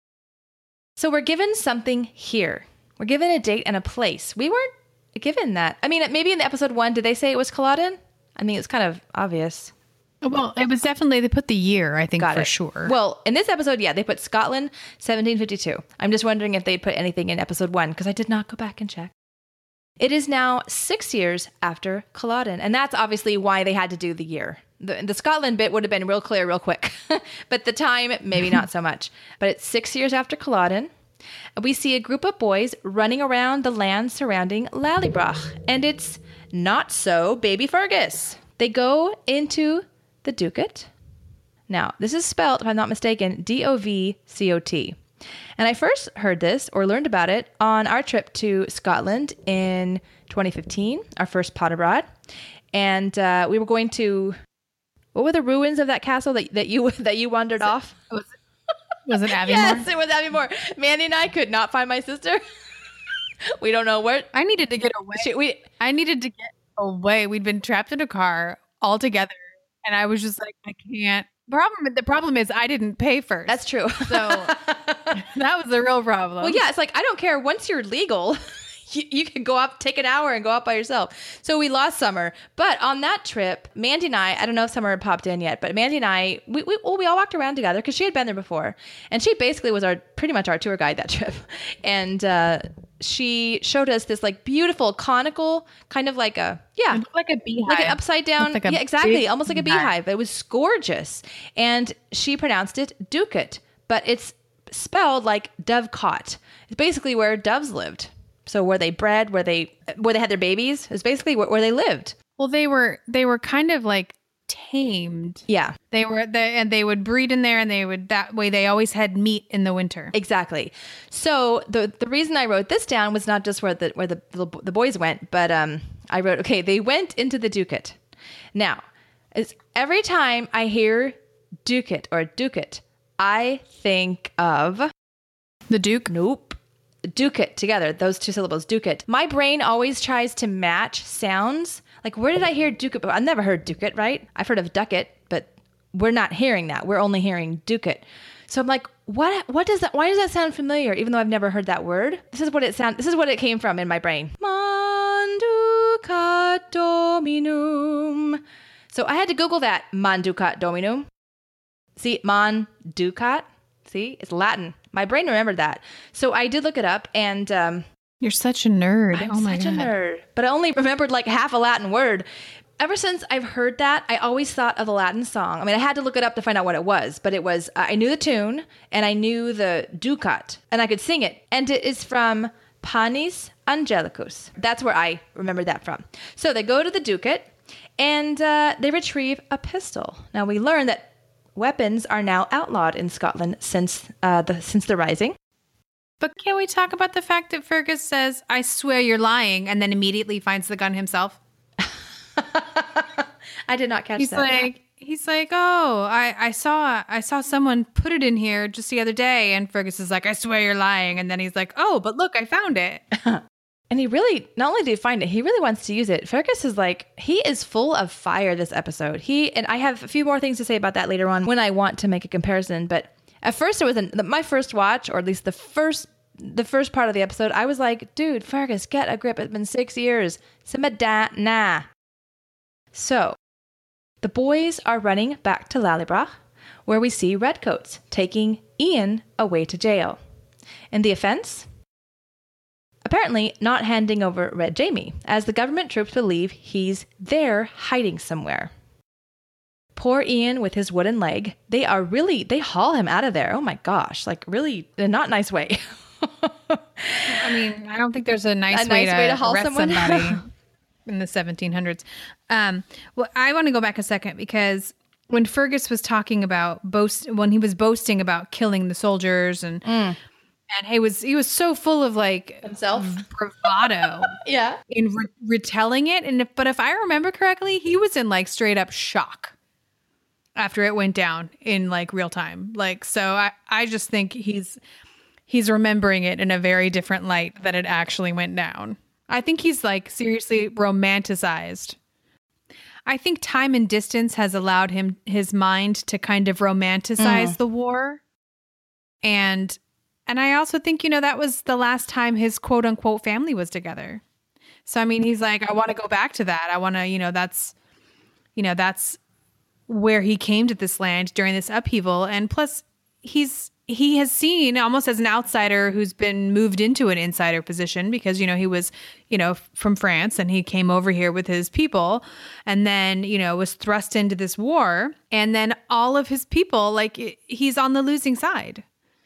S1: So we're given something here. We're given a date and a place. We weren't given that. I mean, maybe in the episode one, did they say it was Culloden? I mean, it's kind of obvious.
S2: Well, it was definitely, they put the year, I think,
S1: Got
S2: for
S1: it.
S2: sure.
S1: Well, in this episode, yeah, they put Scotland, seventeen fifty-two. I'm just wondering if they put anything in episode one, because I did not go back and check. It is now six years after Culloden, and that's obviously why they had to do the year. The, the Scotland bit would have been real clear real quick, but the time, maybe not so much. But it's six years after Culloden. We see a group of boys running around the land surrounding Lallybroch, and it's not so baby Fergus. They go into the Ducat. Now, this is spelled, if I'm not mistaken, D O V C O T. And I first heard this or learned about it on our trip to Scotland in twenty fifteen, our first pot abroad. And uh, we were going to, what were the ruins of that castle that, that you that you wandered was off?
S2: It, was, was it Aviemore?
S1: Yes, it was Aviemore. Mandy and I could not find my sister. We don't know where.
S2: I needed to get away.
S1: She, we,
S2: I needed to get away. We'd been trapped in a car all together. And I was just like, I can't. Problem. The problem is I didn't pay first.
S1: That's true.
S2: So that was the real problem.
S1: Well, yeah, it's like, I don't care. Once you're legal, you, you can go up, take an hour and go out by yourself. So we lost Summer. But on that trip, Mandy and I, I don't know if Summer had popped in yet, but Mandy and I, we we, well, we all walked around together because she had been there before. And she basically was our pretty much our tour guide that trip. And uh, she showed us this like beautiful conical, kind of like a, yeah.
S2: like a beehive.
S1: Like an upside down.
S2: Like
S1: yeah, exactly. Almost like a beehive. It was gorgeous. And she pronounced it Ducat, but it's spelled like dovecot. It's basically where doves lived. So where they bred, where they where they had their babies, is basically where, where they lived.
S2: Well, they were they were kind of like tamed.
S1: Yeah,
S2: they were, they, and they would breed in there, and they would that way. They always had meat in the winter.
S1: Exactly. So the the reason I wrote this down was not just where the where the the, the boys went, but um, I wrote okay. They went into the Ducat. Now, it's, every time I hear Ducat or Ducat, I think of
S2: the Duke.
S1: Nope. Ducat together, those two syllables, Ducat. My brain always tries to match sounds. Like, where did I hear Ducat? I've never heard Ducat, right? I've heard of Ducat, but we're not hearing that. We're only hearing Ducat. So I'm like, what? What does that? Why does that sound familiar? Even though I've never heard that word. This is what it sound. This is what it came from in my brain. Manducat Dominum. So I had to Google that. Manducat Dominum. See, Manducat. See, it's Latin. My brain remembered that. So I did look it up, and um,
S2: you're such a nerd.
S1: I'm
S2: oh my
S1: such
S2: God.
S1: a nerd. But I only remembered like half a Latin word. Ever since I've heard that, I always thought of the Latin song. I mean, I had to look it up to find out what it was, but it was, uh, I knew the tune, and I knew the Ducat, and I could sing it. And it is from Panis Angelicus. That's where I remembered that from. So they go to the Ducat, and uh, they retrieve a pistol. Now, we learn that weapons are now outlawed in Scotland since uh, the since the Rising.
S2: But can we talk about the fact that Fergus says, I swear you're lying, and then immediately finds the gun himself?
S1: I did not catch
S2: he's
S1: that.
S2: Like, he's like, oh, I, I saw I saw someone put it in here just the other day. And Fergus is like, I swear you're lying. And then he's like, oh, but look, I found it.
S1: And he really, not only did he find it, he really wants to use it. Fergus is like, he is full of fire this episode. He, and I have a few more things to say about that later on when I want to make a comparison. But at first it was, an, my first watch, or at least the first the first part of the episode, I was like, dude, Fergus, get a grip. It's been six years. Simada, nah. So, the boys are running back to Lallybroch, where we see Redcoats taking Ian away to jail. And the offense? Apparently not handing over Red Jamie, as the government troops believe he's there hiding somewhere. Poor Ian with his wooden leg, they are really, they haul him out of there. Oh my gosh, like really in a not nice way.
S2: I mean, I don't think there's a nice,
S1: a
S2: way,
S1: nice
S2: to
S1: way to haul
S2: arrest
S1: someone
S2: somebody in the seventeen hundreds. Um, well, I want to go back a second because when Fergus was talking about boast, when he was boasting about killing the soldiers and
S1: Mm.
S2: and he was he was so full of like
S1: himself
S2: bravado,
S1: yeah,
S2: in re- retelling it. And if, but if I remember correctly, he was in like straight up shock after it went down in like real time. Like, so I I just think he's. He's remembering it in a very different light that it actually went down. I think he's like seriously romanticized. I think time and distance has allowed him, his mind to kind of romanticize
S1: Mm.
S2: the war. And, and I also think, you know, that was the last time his quote unquote family was together. So, I mean, he's like, I want to go back to that. I want to, you know, that's, you know, that's where he came to this land during this upheaval. And plus he's, he has seen almost as an outsider who's been moved into an insider position because, you know, he was, you know, from France and he came over here with his people and then, you know, was thrust into this war. And then all of his people, like he's on the losing side.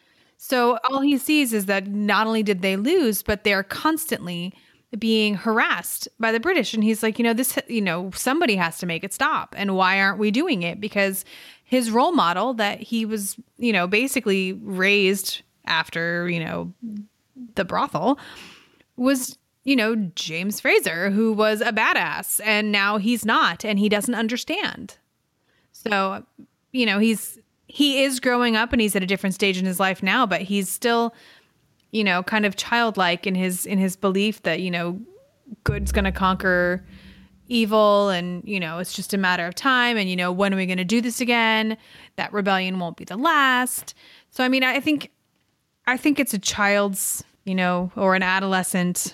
S2: So all he sees is that not only did they lose, but they're constantly being harassed by the British. And he's like, you know, this, you know, somebody has to make it stop. And why aren't we doing it? Because his role model that he was, you know, basically raised after, you know, the brothel was, you know, James Fraser, who was a badass and now he's not, and he doesn't understand. So, you know, he's, he is growing up and he's at a different stage in his life now, but he's still, you know, kind of childlike in his, in his belief that, you know, good's going to conquer evil and, you know, it's just a matter of time. And, you know, when are we going to do this again? That rebellion won't be the last. So, I mean, I think, I think it's a child's, you know, or an adolescent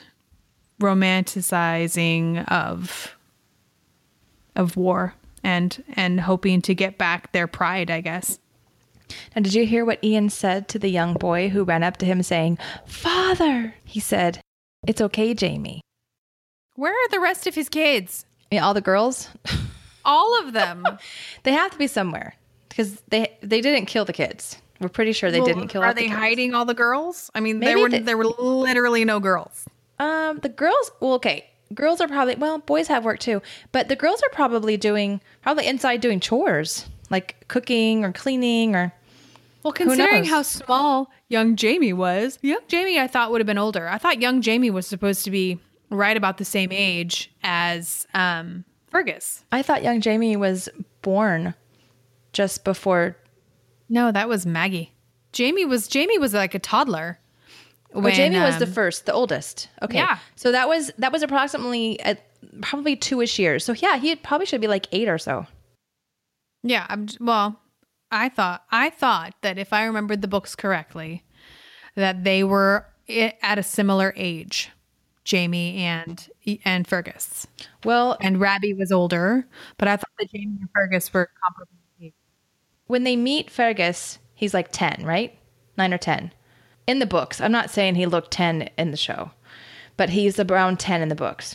S2: romanticizing of, of war and, and hoping to get back their pride, I guess.
S1: And did you hear what Ian said to the young boy who ran up to him saying, "Father," he said, "It's okay, Jamie."
S2: Where are the rest of his kids?
S1: Yeah, all the girls?
S2: All of them.
S1: They have to be somewhere because they they didn't kill the kids. We're pretty sure they
S2: Well,
S1: didn't kill
S2: Are
S1: all the
S2: they
S1: kids.
S2: hiding all the girls? I mean,
S1: Maybe
S2: there were
S1: they-
S2: there were literally no girls.
S1: Um, the girls, well, okay. Girls are probably, well, boys have work too, but the girls are probably doing, probably inside doing chores, like cooking or cleaning or...
S2: Well, considering
S1: knows?
S2: how small young Jamie was, young Jamie I thought would have been older. I thought young Jamie was supposed to be right about the same age as um, Fergus.
S1: I thought young Jamie was born just before...
S2: No, that was Maggie. Jamie was Jamie was like a toddler.
S1: When, well, Jamie was the
S2: um,
S1: first, the oldest. Okay.
S2: Yeah.
S1: So that was that was approximately at probably two-ish years. So yeah, he probably should be like eight or so.
S2: Yeah. I'm, well, I thought I thought that if I remembered the books correctly, that they were i- at a similar age, Jamie and and Fergus.
S1: Well,
S2: and Rabbie was older, but I thought that Jamie and Fergus were comparable.
S1: When they meet Fergus, he's like ten, right? Nine or ten. In the books. I'm not saying he looked ten in the show, but he's around ten in the books.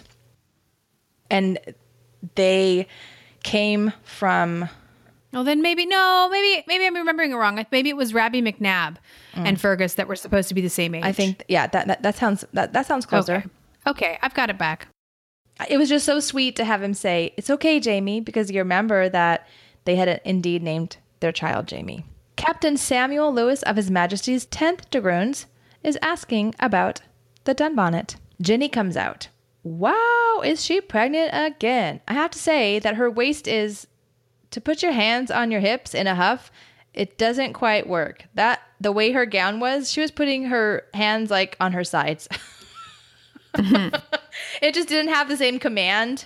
S1: And they came from...
S2: Well, then maybe, no, maybe maybe I'm remembering it wrong. Maybe it was Rabbie McNabb
S1: Mm.
S2: and Fergus that were supposed to be the same age.
S1: I think, yeah, that that, that sounds that, that sounds closer.
S2: Okay. okay, I've got it back.
S1: It was just so sweet to have him say, "It's okay, Jamie," because you remember that they had indeed named their child Jamie. Captain Samuel Lewis of His Majesty's tenth Dragoons is asking about the Dunbonnet. Ginny comes out. Wow, is she pregnant again? I have to say that her waist is to put your hands on your hips in a huff, it doesn't quite work. That the way her gown was, she was putting her hands like on her sides. Mm-hmm. It just didn't have the same command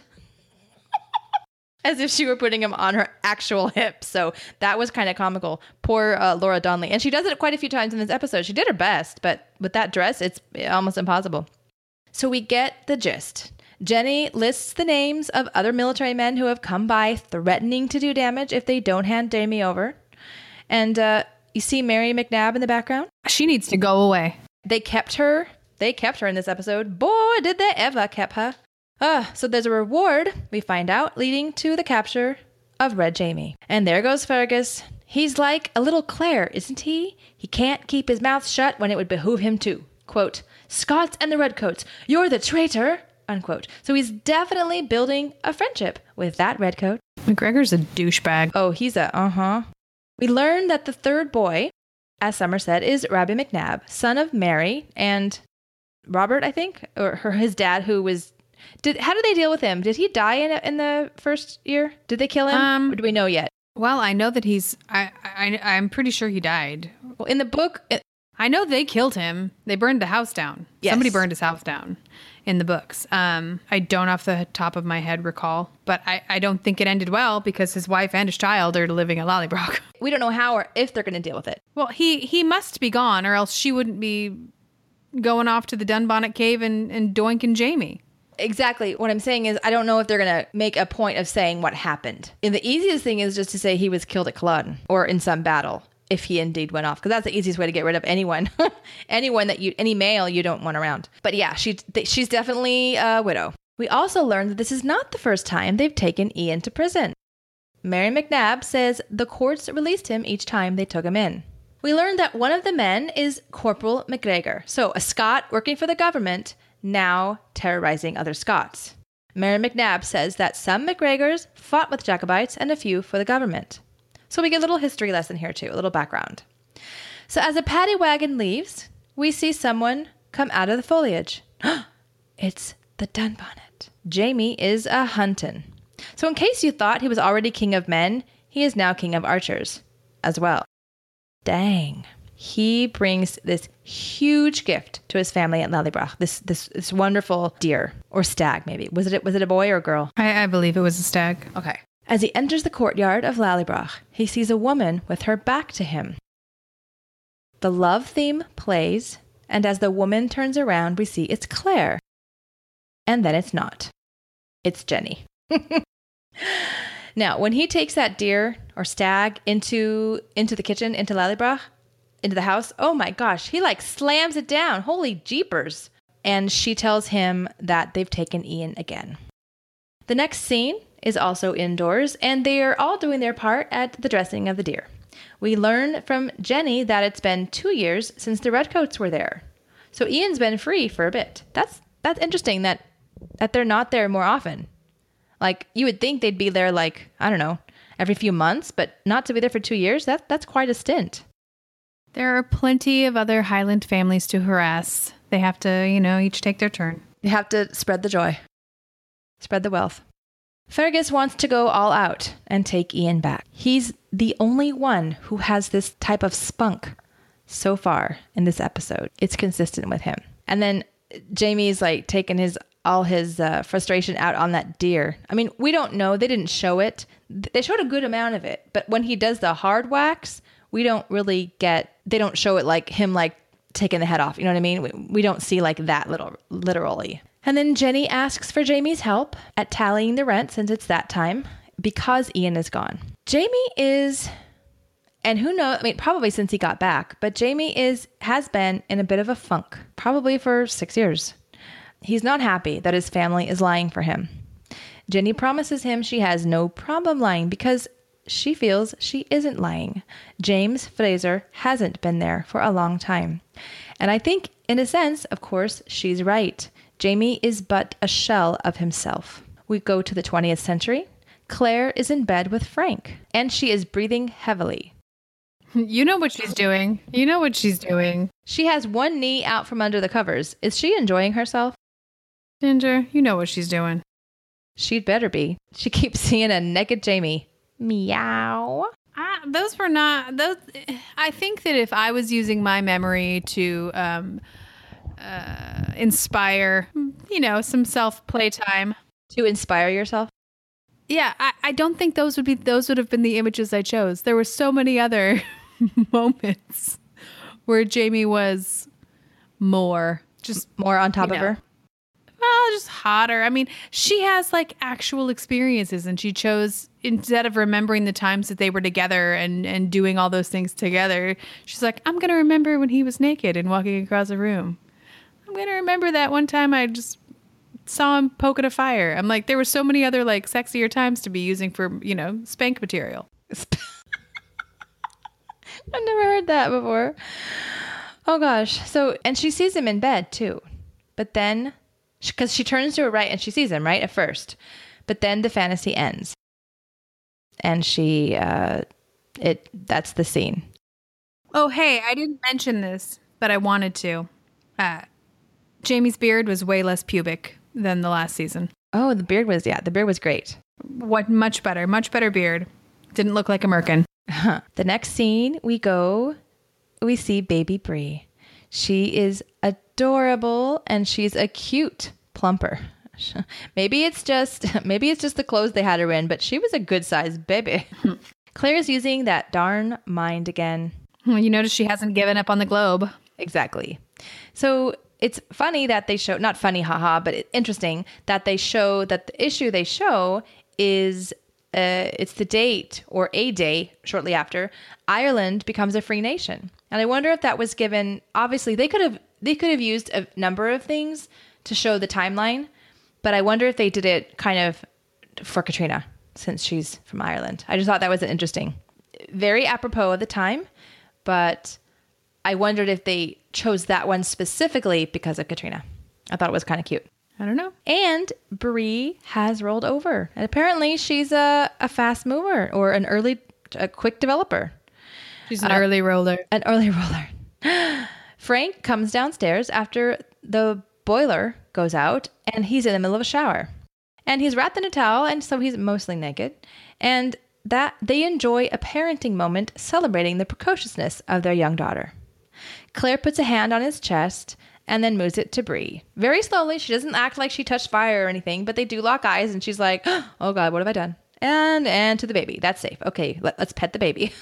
S1: as if she were putting them on her actual hips. So that was kind of comical. Poor uh, Laura Donnelly. And she does it quite a few times in this episode. She did her best, but with that dress, it's almost impossible. So we get the gist. Jenny lists the names of other military men who have come by threatening to do damage if they don't hand Jamie over. And uh, you see Mary McNabb in the background?
S2: She needs to go away.
S1: They kept her. They kept her in this episode. Boy, did they ever kept her. Uh, so there's a reward, we find out, leading to the capture of Red Jamie. And there goes Fergus. He's like a little Claire, isn't he? He can't keep his mouth shut when it would behoove him to. Quote, Scots and the Redcoats, you're the traitor, unquote. So he's definitely building a friendship with that redcoat.
S2: McGregor's a douchebag.
S1: Oh, he's a uh-huh. We learn that the third boy, as Summer said, is Rabbi McNabb, son of Mary and Robert, I think, or her, his dad, who was... Did how did they deal with him? Did he die in in the first year? Did they kill him?
S2: Um,
S1: or do we know yet?
S2: Well, I know that he's... I, I, I'm pretty sure he died.
S1: Well, in the book... It,
S2: I know they killed him. They burned the house down.
S1: Yes.
S2: Somebody burned his house down in the books. Um, I don't off the top of my head recall, but I, I don't think it ended well because his wife and his child are living at Lallybroch.
S1: We don't know how or if they're going to deal with it.
S2: Well, he, he must be gone or else she wouldn't be going off to the Dunbonnet Cave and, and doinking Jamie.
S1: Exactly. What I'm saying is I don't know if they're going to make a point of saying what happened. And the easiest thing is just to say he was killed at Culloden or in some battle. If he indeed went off, because that's the easiest way to get rid of anyone, anyone that you, any male you don't want around. But yeah, she th- she's definitely a widow. We also learned that this is not the first time they've taken Ian to prison. Mary McNabb says the courts released him each time they took him in. We learned that one of the men is Corporal McGregor, so a Scot working for the government, now terrorizing other Scots. Mary McNabb says that some McGregors fought with Jacobites and a few for the government. So we get a little history lesson here too, a little background. So as a paddy wagon leaves, we see someone come out of the foliage. It's the Dunbonnet. Jamie is a huntin'. So in case you thought he was already king of men, he is now king of archers as well. Dang. He brings this huge gift to his family at Lallybroch. This this this wonderful deer or stag maybe. Was it was it a boy or a girl?
S2: I, I believe it was a stag.
S1: Okay. As he enters the courtyard of Lallybroch, he sees a woman with her back to him. The love theme plays, and as the woman turns around, we see it's Claire. And then it's not. It's Jenny. Now, when he takes that deer or stag into into the kitchen, into Lallybroch, into the house, oh my gosh, he like slams it down. Holy jeepers. And she tells him that they've taken Ian again. The next scene is also indoors, and they are all doing their part at the dressing of the deer. We learn from Jenny that it's been two years since the Redcoats were there. So Ian's been free for a bit. That's that's interesting that, that they're not there more often. Like, you would think they'd be there, like, I don't know, every few months, but not to be there for two years, that, that's quite a stint.
S2: There are plenty of other Highland families to harass. They have to, you know, each take their turn.
S1: They have to spread the joy. Spread the wealth. Fergus wants to go all out and take Ian back. He's the only one who has this type of spunk so far in this episode. It's consistent with him. And then Jamie's like taking his all his uh, frustration out on that deer. I mean, we don't know. They didn't show it. They showed a good amount of it. But when he does the hard wax, we don't really get, they don't show it like him like taking the head off. You know what I mean? We, we don't see like that little, literally. And then Jenny asks for Jamie's help at tallying the rent since it's that time because Ian is gone. Jamie is, and who knows, I mean, probably since he got back, but Jamie is, has been in a bit of a funk, probably for six years. He's not happy that his family is lying for him. Jenny promises him she has no problem lying because she feels she isn't lying. James Fraser hasn't been there for a long time. And I think, in a sense, of course, she's right. Jamie is but a shell of himself. We go to the twentieth century. Claire is in bed with Frank, and she is breathing heavily.
S2: You know what she's doing. You know what she's doing.
S1: She has one knee out from under the covers. Is she enjoying herself?
S2: Ginger, you know what she's doing.
S1: She'd better be. She keeps seeing a naked Jamie. Meow.
S2: Uh, those were not those. I think that if I was using my memory to um, uh, inspire, you know, some self playtime,
S1: To inspire yourself?
S2: yeah, I, I don't think those would be those would have been the images I chose. There were so many other moments where Jamie was more, just
S1: More on top
S2: you
S1: of
S2: know.
S1: her?
S2: well, just hotter. I mean, she has like actual experiences, and she chose, instead of remembering the times that they were together and, and doing all those things together, she's like, I'm going to remember when he was naked and walking across a room. I'm going to remember that one time I just saw him poke at a fire. I'm like, there were so many other like sexier times to be using for, you know, spank material.
S1: I've never heard that before. Oh gosh. So, and she sees him in bed too. But then, because she turns to her right and she sees him, right, at first. But then the fantasy ends. And she, uh, it, that's the scene.
S2: Oh, hey, I didn't mention this, but I wanted to. Uh, Jamie's beard was way less pubic than the last season.
S1: Oh, the beard was, yeah, the beard was great.
S2: What, much better, much better beard. Didn't look like a merkin.
S1: The next scene, we go, we see baby Bree. She is adorable and she's a cute plumper. Maybe it's just maybe it's just the clothes they had her in, but she was a good sized baby. Claire's using that darn mind again.
S2: Well, you notice she hasn't given up on the globe.
S1: Exactly. So it's funny that they show, not funny, haha, but it, interesting that they show that the issue they show is uh, it's the date or a day shortly after Ireland becomes a free nation. And I wonder if that was given, obviously they could have, they could have used a number of things to show the timeline, but I wonder if they did it kind of for Katrina since she's from Ireland. I just thought that was interesting. Very apropos of the time, but I wondered if they chose that one specifically because of Katrina. I thought it was kind of cute.
S2: I don't know.
S1: And Bree has rolled over. And apparently she's a, a fast mover or an early, a quick developer.
S2: She's an
S1: Uh,
S2: early roller.
S1: An early roller. Frank comes downstairs after the boiler goes out and he's in the middle of a shower. And he's wrapped in a towel, and so he's mostly naked. And that they enjoy a parenting moment celebrating the precociousness of their young daughter. Claire puts a hand on his chest and then moves it to Bree. Very slowly. She doesn't act like she touched fire or anything, but they do lock eyes and she's like, oh God, what have I done? And and to the baby. That's safe. Okay, let, let's pet the baby.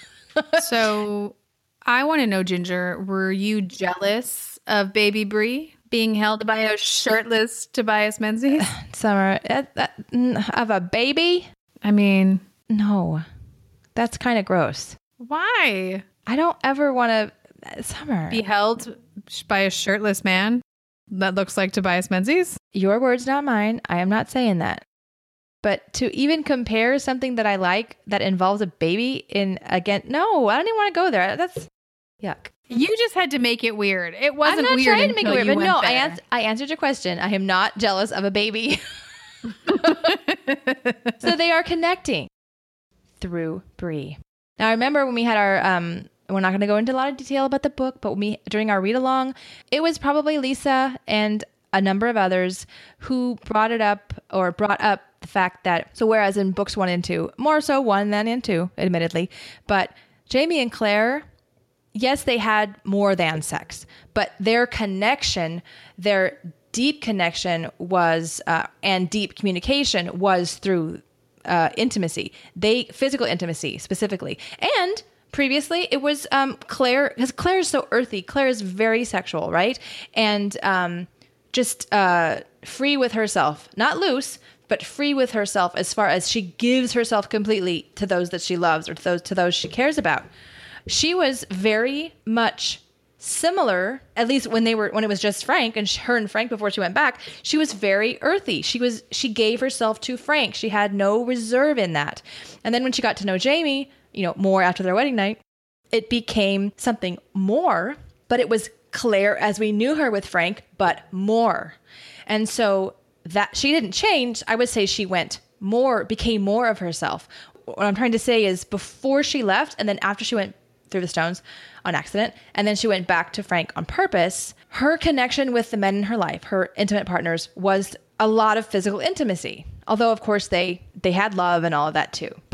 S2: So I want to know, Ginger, were you jealous of baby Bree being held by a shirtless Tobias Menzies?
S1: Summer, uh, that, of a baby?
S2: I mean,
S1: no, that's kind of gross.
S2: Why?
S1: I don't ever want to, Summer.
S2: Be held by a shirtless man that looks like Tobias Menzies?
S1: Your words, not mine. I am not saying that. But to even compare something that I like that involves a baby in, again, no, I don't even want to go there. That's yuck.
S2: You just had to make it weird. It wasn't
S1: I'm not
S2: weird
S1: trying to make it
S2: until
S1: weird,
S2: you
S1: but
S2: went
S1: no, I,
S2: there.
S1: ans- I answered your question. I am not jealous of a baby. So they are connecting through Bree. Now, I remember when we had our, um, we're not going to go into a lot of detail about the book, but when we, during our read along, it was probably Lisa and a number of others who brought it up or brought up the fact that, so whereas in books one and two, more so one than in two, admittedly, but Jamie and Claire, yes, they had more than sex, but their connection, their deep connection was, uh, and deep communication was through uh, intimacy. They, physical intimacy specifically. And previously it was um, Claire, because Claire is so earthy. Claire is very sexual, right? And um, just uh, free with herself, not loose, but free with herself as far as she gives herself completely to those that she loves or to those, to those she cares about. She was very much similar, at least when they were, when it was just Frank and her and Frank before she went back, she was very earthy. She was, she gave herself to Frank. She had no reserve in that. And then when she got to know Jamie, you know, more after their wedding night, it became something more, but it was Claire as we knew her with Frank, but more. And so that she didn't change. I would say she went more, became more of herself. What I'm trying to say is before she left and then after she went through the stones on accident, and then she went back to Frank on purpose, her connection with the men in her life, her intimate partners, was a lot of physical intimacy. Although, of course, they they had love and all of that too. But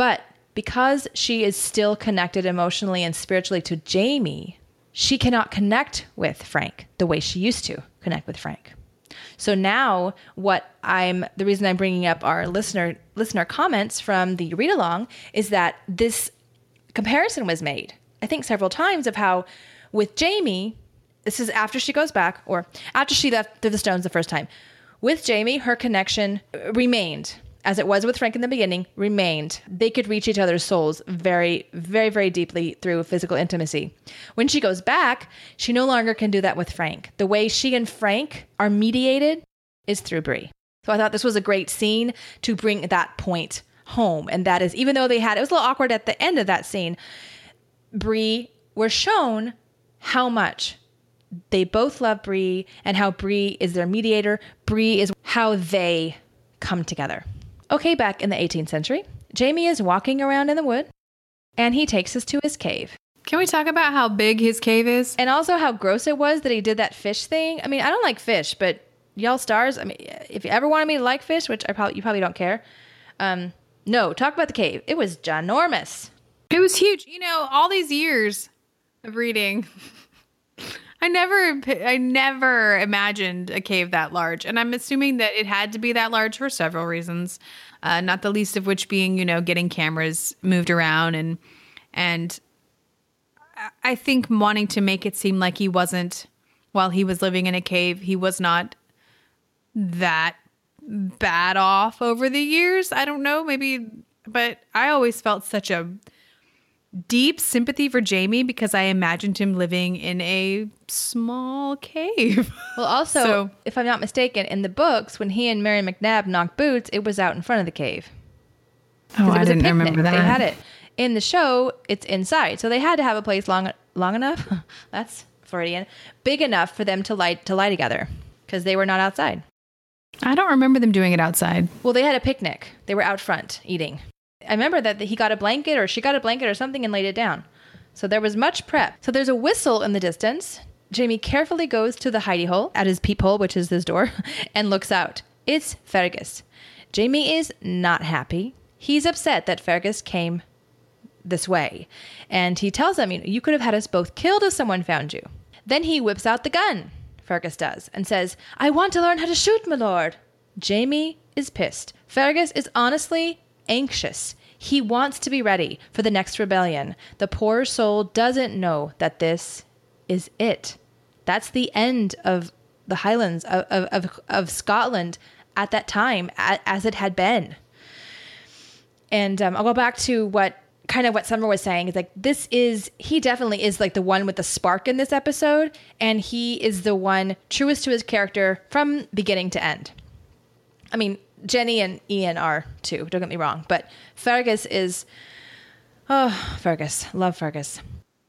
S1: because she is still connected emotionally and spiritually to Jamie, she cannot connect with Frank the way she used to connect with Frank. So now what I'm, the reason I'm bringing up our listener listener comments from the read along is that this comparison was made, I think several times, of how with Jamie, this is after she goes back, or after she left through the stones the first time. With Jamie, her connection remained, as it was with Frank in the beginning, remained. They could reach each other's souls very, very, very deeply through physical intimacy. When she goes back, she no longer can do that with Frank. The way she and Frank are mediated is through Bree. So I thought this was a great scene to bring that point home. And that is, even though they had, it was a little awkward at the end of that scene, Bree were shown how much they both love Bree and how Bree is their mediator. Bree is how they come together. Okay, back in the eighteenth century, Jamie is walking around in the wood and he takes us to his cave.
S2: Can we talk about how big his cave is?
S1: And also how gross it was that he did that fish thing. I mean, I don't like fish, but y'all stars, I mean, if you ever wanted me to like fish, which I probably you probably don't care, um, no, talk about the cave. It was ginormous.
S2: It was huge. You know, all these years of reading, I never, I never imagined a cave that large. And I'm assuming that it had to be that large for several reasons, uh, not the least of which being, you know, getting cameras moved around. And, and I think wanting to make it seem like he wasn't, while he was living in a cave, he was not that bad off over the years. I don't know, maybe, but I always felt such a deep sympathy for Jamie because I imagined him living in a small cave.
S1: Well, also, so, if I'm not mistaken, in the books, when he and Mary McNabb knocked boots, it was out in front of the cave.
S2: Oh, I didn't remember that.
S1: They had it. In the show, it's inside. So they had to have a place long long enough, that's Freudian, big enough for them to lie, to lie together because they were not outside.
S2: I don't remember them doing it outside.
S1: Well, they had a picnic. They were out front eating. I remember that he got a blanket or she got a blanket or something and laid it down. So there was much prep. So there's a whistle in the distance. Jamie carefully goes to the hidey hole at his peephole, which is his door, and looks out. It's Fergus. Jamie is not happy. He's upset that Fergus came this way. And he tells him, you know, you could have had us both killed if someone found you. Then he whips out the gun, Fergus does, and says, I want to learn how to shoot, my lord. Jamie is pissed. Fergus is honestly anxious. He wants to be ready for the next rebellion. The poor soul doesn't know that this is it. That's the end of the Highlands of, of, of, of Scotland at that time, as it had been. And um, I'll go back to what kind of what Summer was saying is like, this is, he definitely is like the one with the spark in this episode. And he is the one truest to his character from beginning to end. I mean, Jenny and Ian are too, don't get me wrong. But Fergus is, oh, Fergus. Love Fergus.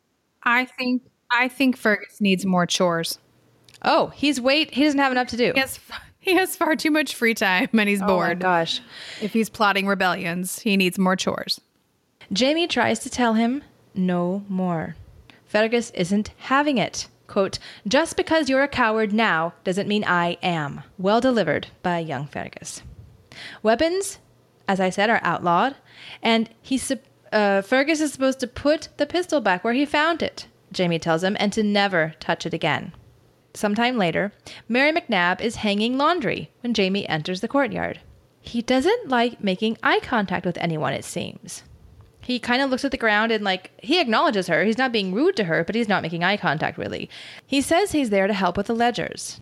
S2: I think, I think Fergus needs more chores.
S1: Oh, he's wait. He doesn't have enough to do.
S2: He has, he has far too much free time and he's
S1: oh
S2: bored.
S1: My gosh.
S2: If he's plotting rebellions, he needs more chores.
S1: Jamie tries to tell him no more. Fergus isn't having it. Quote, just because you're a coward now doesn't mean I am. Well delivered by young Fergus. Weapons, as I said, are outlawed. And he, uh, Fergus is supposed to put the pistol back where he found it, Jamie tells him, and to never touch it again. Sometime later, Mary McNabb is hanging laundry when Jamie enters the courtyard. He doesn't like making eye contact with anyone, it seems. He kind of looks at the ground and, like, he acknowledges her. He's not being rude to her, but he's not making eye contact, really. He says he's there to help with the ledgers.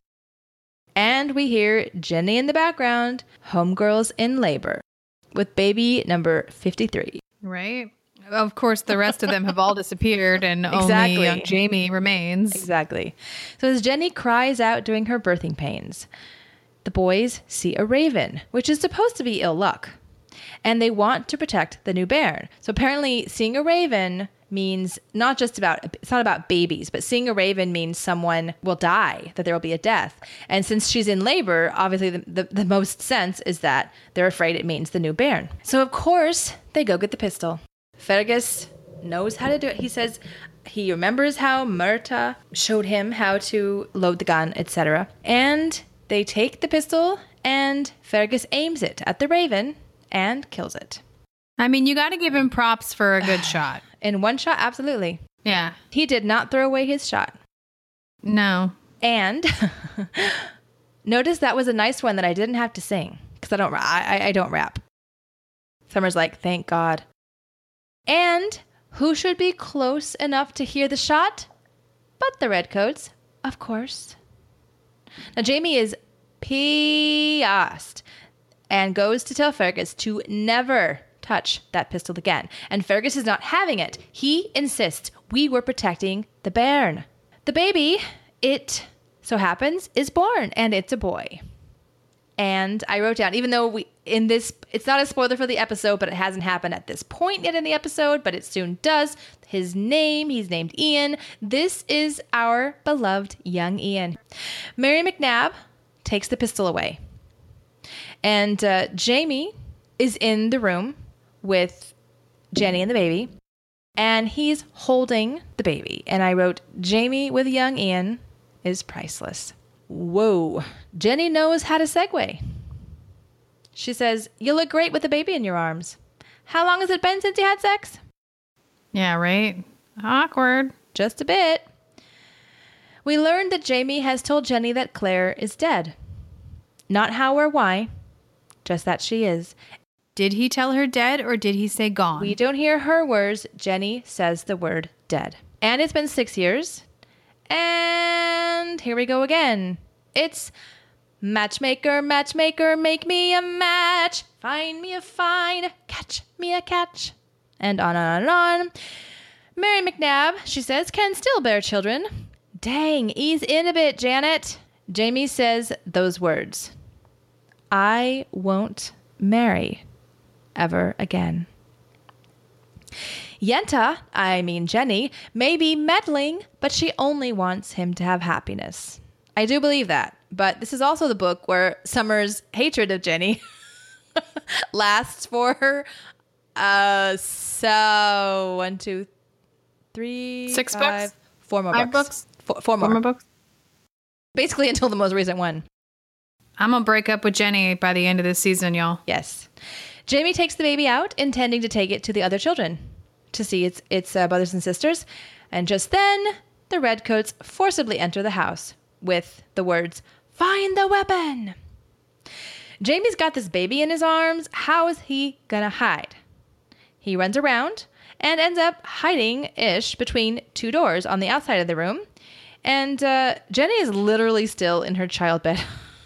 S1: And we hear Jenny in the background, homegirls in labor, with baby number fifty-three.
S2: Right? Of course, the rest of them have all disappeared and
S1: exactly.
S2: only young Jamie remains.
S1: Exactly. So as Jenny cries out during her birthing pains, the boys see a raven, which is supposed to be ill luck. And they want to protect the new bairn. So apparently seeing a raven means not just about, it's not about babies, but seeing a raven means someone will die, that there will be a death. And since she's in labor, obviously the, the, the most sense is that they're afraid it means the new bairn. So of course, they go get the pistol. Fergus knows how to do it. He says he remembers how Murta showed him how to load the gun, et cetera. And they take the pistol and Fergus aims it at the raven and kills it.
S2: I mean, you got to give him props for a good shot.
S1: In one shot, absolutely.
S2: Yeah.
S1: He did not throw away his shot.
S2: No.
S1: And notice that was a nice one that I didn't have to sing because I don't, I, I don't rap. Summer's like, thank God. And who should be close enough to hear the shot? But the Redcoats, of course. Now, Jamie is pissed and goes to tell Fergus to never touch that pistol again. And Fergus is not having it. He insists we were protecting the bairn. The baby, it so happens, is born, and it's a boy. And I wrote down, even though we in this, it's not a spoiler for the episode, but it hasn't happened at this point yet in the episode, but it soon does. His name, he's named Ian. This is our beloved young Ian. Mary McNabb takes the pistol away. And uh, Jamie is in the room with Jenny and the baby, and he's holding the baby. And I wrote, Jamie with young Ian is priceless. Whoa. Jenny knows how to segue. She says, you look great with the baby in your arms. How long has it been since you had sex?
S2: Yeah, right. Awkward.
S1: Just a bit. We learned that Jamie has told Jenny that Claire is dead. Not how or why, just that she is.
S2: Did he tell her dead or did he say gone?
S1: We don't hear her words. Jenny says the word dead. And it's been six years. And here we go again. It's matchmaker, matchmaker, make me a match. Find me a find, catch me a catch. And on and on and on. Mary McNabb, she says, can still bear children. Dang, ease in a bit, Janet. Jamie says those words. I won't marry ever again. Yenta, I mean Jenny, may be meddling, but she only wants him to have happiness. I do believe that, but this is also the book where Summer's hatred of Jenny lasts for uh so one, two, three,
S2: six
S1: five,
S2: books,
S1: four more
S2: five
S1: books,
S2: books?
S1: Four, four more.
S2: Four more books.
S1: Basically until the most recent one.
S2: I'm gonna break up with Jenny by the end of this season, y'all.
S1: Yes. Jamie takes the baby out, intending to take it to the other children to see its its uh, brothers and sisters. And just then, the Redcoats forcibly enter the house with the words, "Find the weapon!" Jamie's got this baby in his arms. How is he gonna hide? He runs around and ends up hiding-ish between two doors on the outside of the room. And uh, Jenny is literally still in her child bed.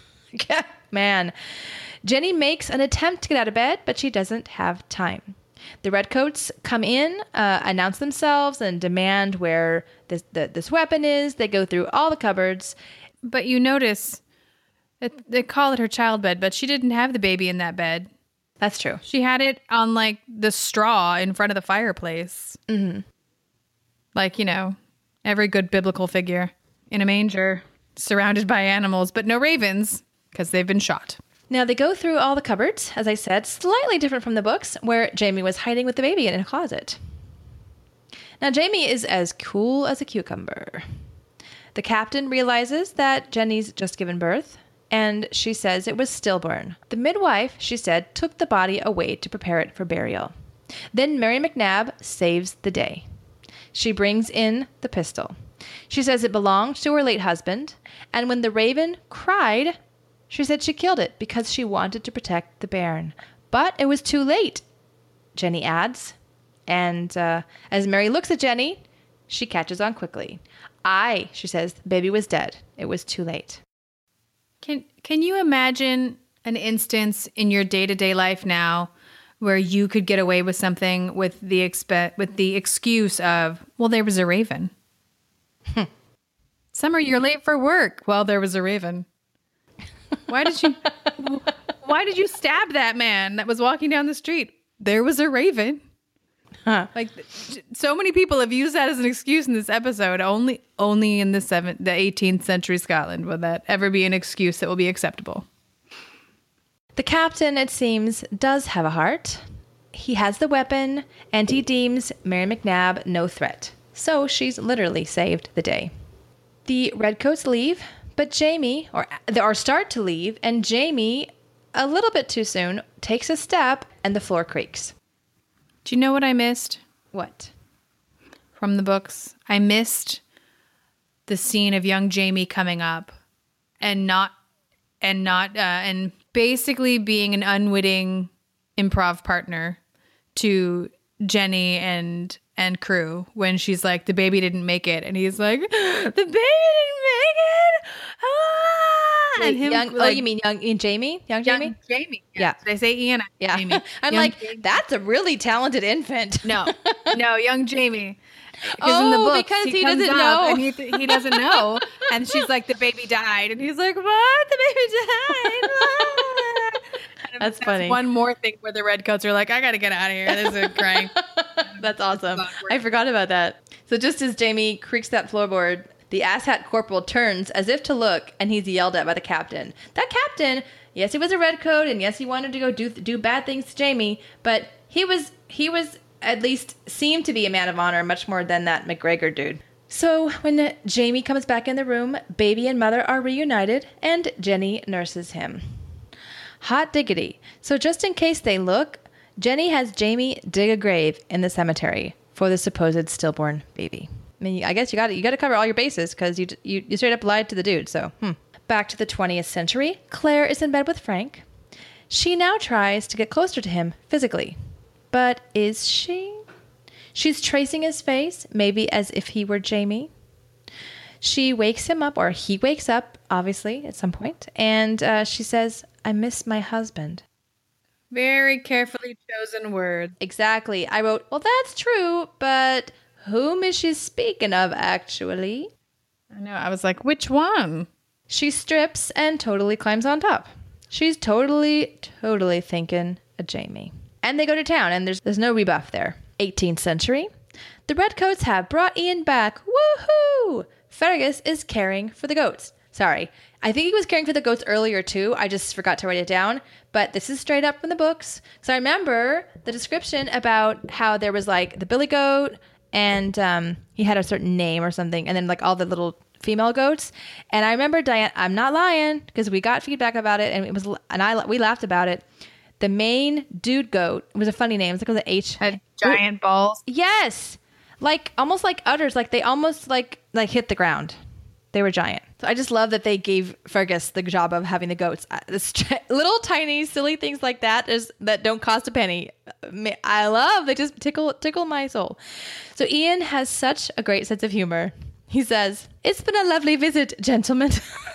S1: Man. Jenny makes an attempt to get out of bed, but she doesn't have time. The Redcoats come in, uh, announce themselves, and demand where this the, this weapon is. They go through all the cupboards.
S2: But you notice, it, they call it her child bed, but she didn't have the baby in that bed.
S1: That's true.
S2: She had it on, like, the straw in front of the fireplace.
S1: Mm-hmm.
S2: Like, you know, every good biblical figure in a manger, surrounded by animals, but no ravens, because they've been shot.
S1: Now, they go through all the cupboards, as I said, slightly different from the books, where Jamie was hiding with the baby in a closet. Now, Jamie is as cool as a cucumber. The captain realizes that Jenny's just given birth, and she says it was stillborn. The midwife, she said, took the body away to prepare it for burial. Then Mary McNabb saves the day. She brings in the pistol. She says it belonged to her late husband, and when the raven cried, she said she killed it because she wanted to protect the bairn. But it was too late, Jenny adds. And uh, as Mary looks at Jenny, she catches on quickly. I, she says, the baby was dead. It was too late.
S2: Can Can you imagine an instance in your day-to-day life now where you could get away with something with the expe- with the excuse of, well, there was a raven. Summer, you're late for work. Well, there was a raven. Why did you Why did you stab that man that was walking down the street? There was a raven. Huh. Like, so many people have used that as an excuse in this episode. Only only in the seventh, the eighteenth century Scotland will that ever be an excuse that will be acceptable.
S1: The captain, it seems, does have a heart. He has the weapon, and he deems Mary McNabb no threat. So she's literally saved the day. The Redcoats leave, but Jamie, or, or start to leave, and Jamie, a little bit too soon, takes a step, and the floor creaks.
S2: Do you know what I missed
S1: What?
S2: from the books? I missed the scene of young Jamie coming up and not and not uh, and basically being an unwitting improv partner to Jenny and and crew when she's like, the baby didn't make it, and he's like, the baby didn't make it. Ah!
S1: Wait,
S2: and him,
S1: young,
S2: like,
S1: oh, you mean young young Jamie? Young Jamie?
S2: young Jamie.
S1: Yeah.
S2: Did I say Ian?
S1: Yeah.
S2: Jamie.
S1: I'm
S2: Young
S1: like,
S2: Jamie.
S1: that's a really talented infant.
S2: No, no, young Jamie.
S1: Oh,
S2: in the books,
S1: because he
S2: comes
S1: doesn't
S2: up
S1: know.
S2: and he, th- he doesn't know. And she's like, the baby died. And he's like, what? The baby died. And
S1: That's funny.
S2: One more thing where the redcoats are like, I got to get out of here. This is crying.
S1: That's awesome. I forgot about that. So just as Jamie creaks that floorboard, the asshat corporal turns as if to look, and he's yelled at by the captain. That captain, yes, he was a redcoat, and yes, he wanted to go do do bad things to Jamie, but he was he was at least seemed to be a man of honor much more than that McGregor dude. So when Jamie comes back in the room, baby and mother are reunited, and Jenny nurses him. Hot diggity. So just in case they look, Jenny has Jamie dig a grave in the cemetery for the supposed stillborn baby. I mean, I guess you got you got to cover all your bases because you, you you straight up lied to the dude. So, hmm. Back to the twentieth century, Claire is in bed with Frank. She now tries to get closer to him physically, but is she? She's tracing his face, maybe as if he were Jamie. She wakes him up, or he wakes up, obviously, at some point, and uh, she says, "I miss my husband."
S2: Very carefully chosen words.
S1: Exactly. I wrote, well, that's true, but whom is she speaking of, actually?
S2: I know. I was like, which one?
S1: She strips and totally climbs on top. She's totally, totally thinking of Jamie. And they go to town, and there's there's no rebuff there. eighteenth century. The Redcoats have brought Ian back. Woohoo! Fergus is caring for the goats. Sorry. I think he was caring for the goats earlier, too. I just forgot to write it down. But this is straight up from the books. So I remember the description about how there was, like, the billy goat, and um, he had a certain name or something, and then, like, all the little female goats. And I remember, Diane, I'm not lying, because we got feedback about it, and it was, and I we laughed about it. The main dude goat, it was a funny name. It's like with an H.
S2: Had giant balls.
S1: Yes. Like, almost like udders. Like, they almost, like, like hit the ground. They were giant. So I just love that they gave Fergus the job of having the goats. Uh, this tra- little tiny silly things like that is that don't cost a penny. I love. They just tickle tickle my soul. So Ian has such a great sense of humor. He says, "It's been a lovely visit, gentlemen."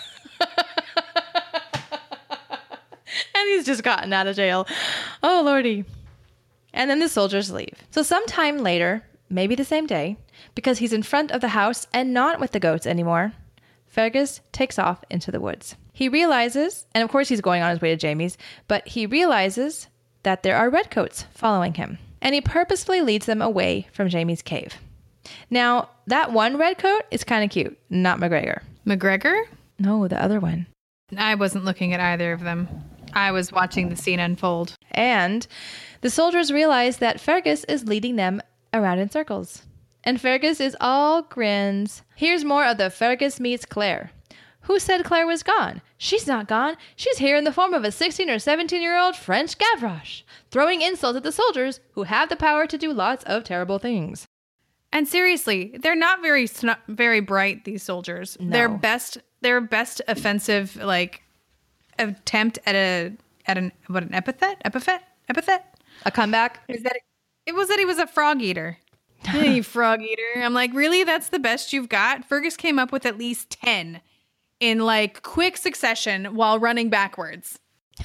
S1: And he's just gotten out of jail. Oh, Lordy. And then the soldiers leave. So sometime later, maybe the same day, because he's in front of the house and not with the goats anymore, Fergus takes off into the woods. He realizes, and of course he's going on his way to Jamie's, but he realizes that there are redcoats following him. And he purposefully leads them away from Jamie's cave. Now, that one redcoat is kind of cute, not McGregor.
S2: McGregor?
S1: No, the other one.
S2: I wasn't looking at either of them. I was watching the scene unfold.
S1: And the soldiers realize that Fergus is leading them around in circles. And Fergus is all grins. Here's more of the Fergus meets Claire. Who said Claire was gone? She's not gone. She's here in the form of a sixteen or seventeen-year-old French Gavroche, throwing insults at the soldiers who have the power to do lots of terrible things.
S2: And seriously, they're not very sn- very bright, these soldiers.
S1: No.
S2: Their best their best offensive like attempt at a at an what an epithet? Epithet? Epithet?
S1: A comeback?
S2: Is that it was that he was a frog eater. Hey, frog eater. I'm like, really? That's the best you've got? Fergus came up with at least ten in like quick succession while running backwards.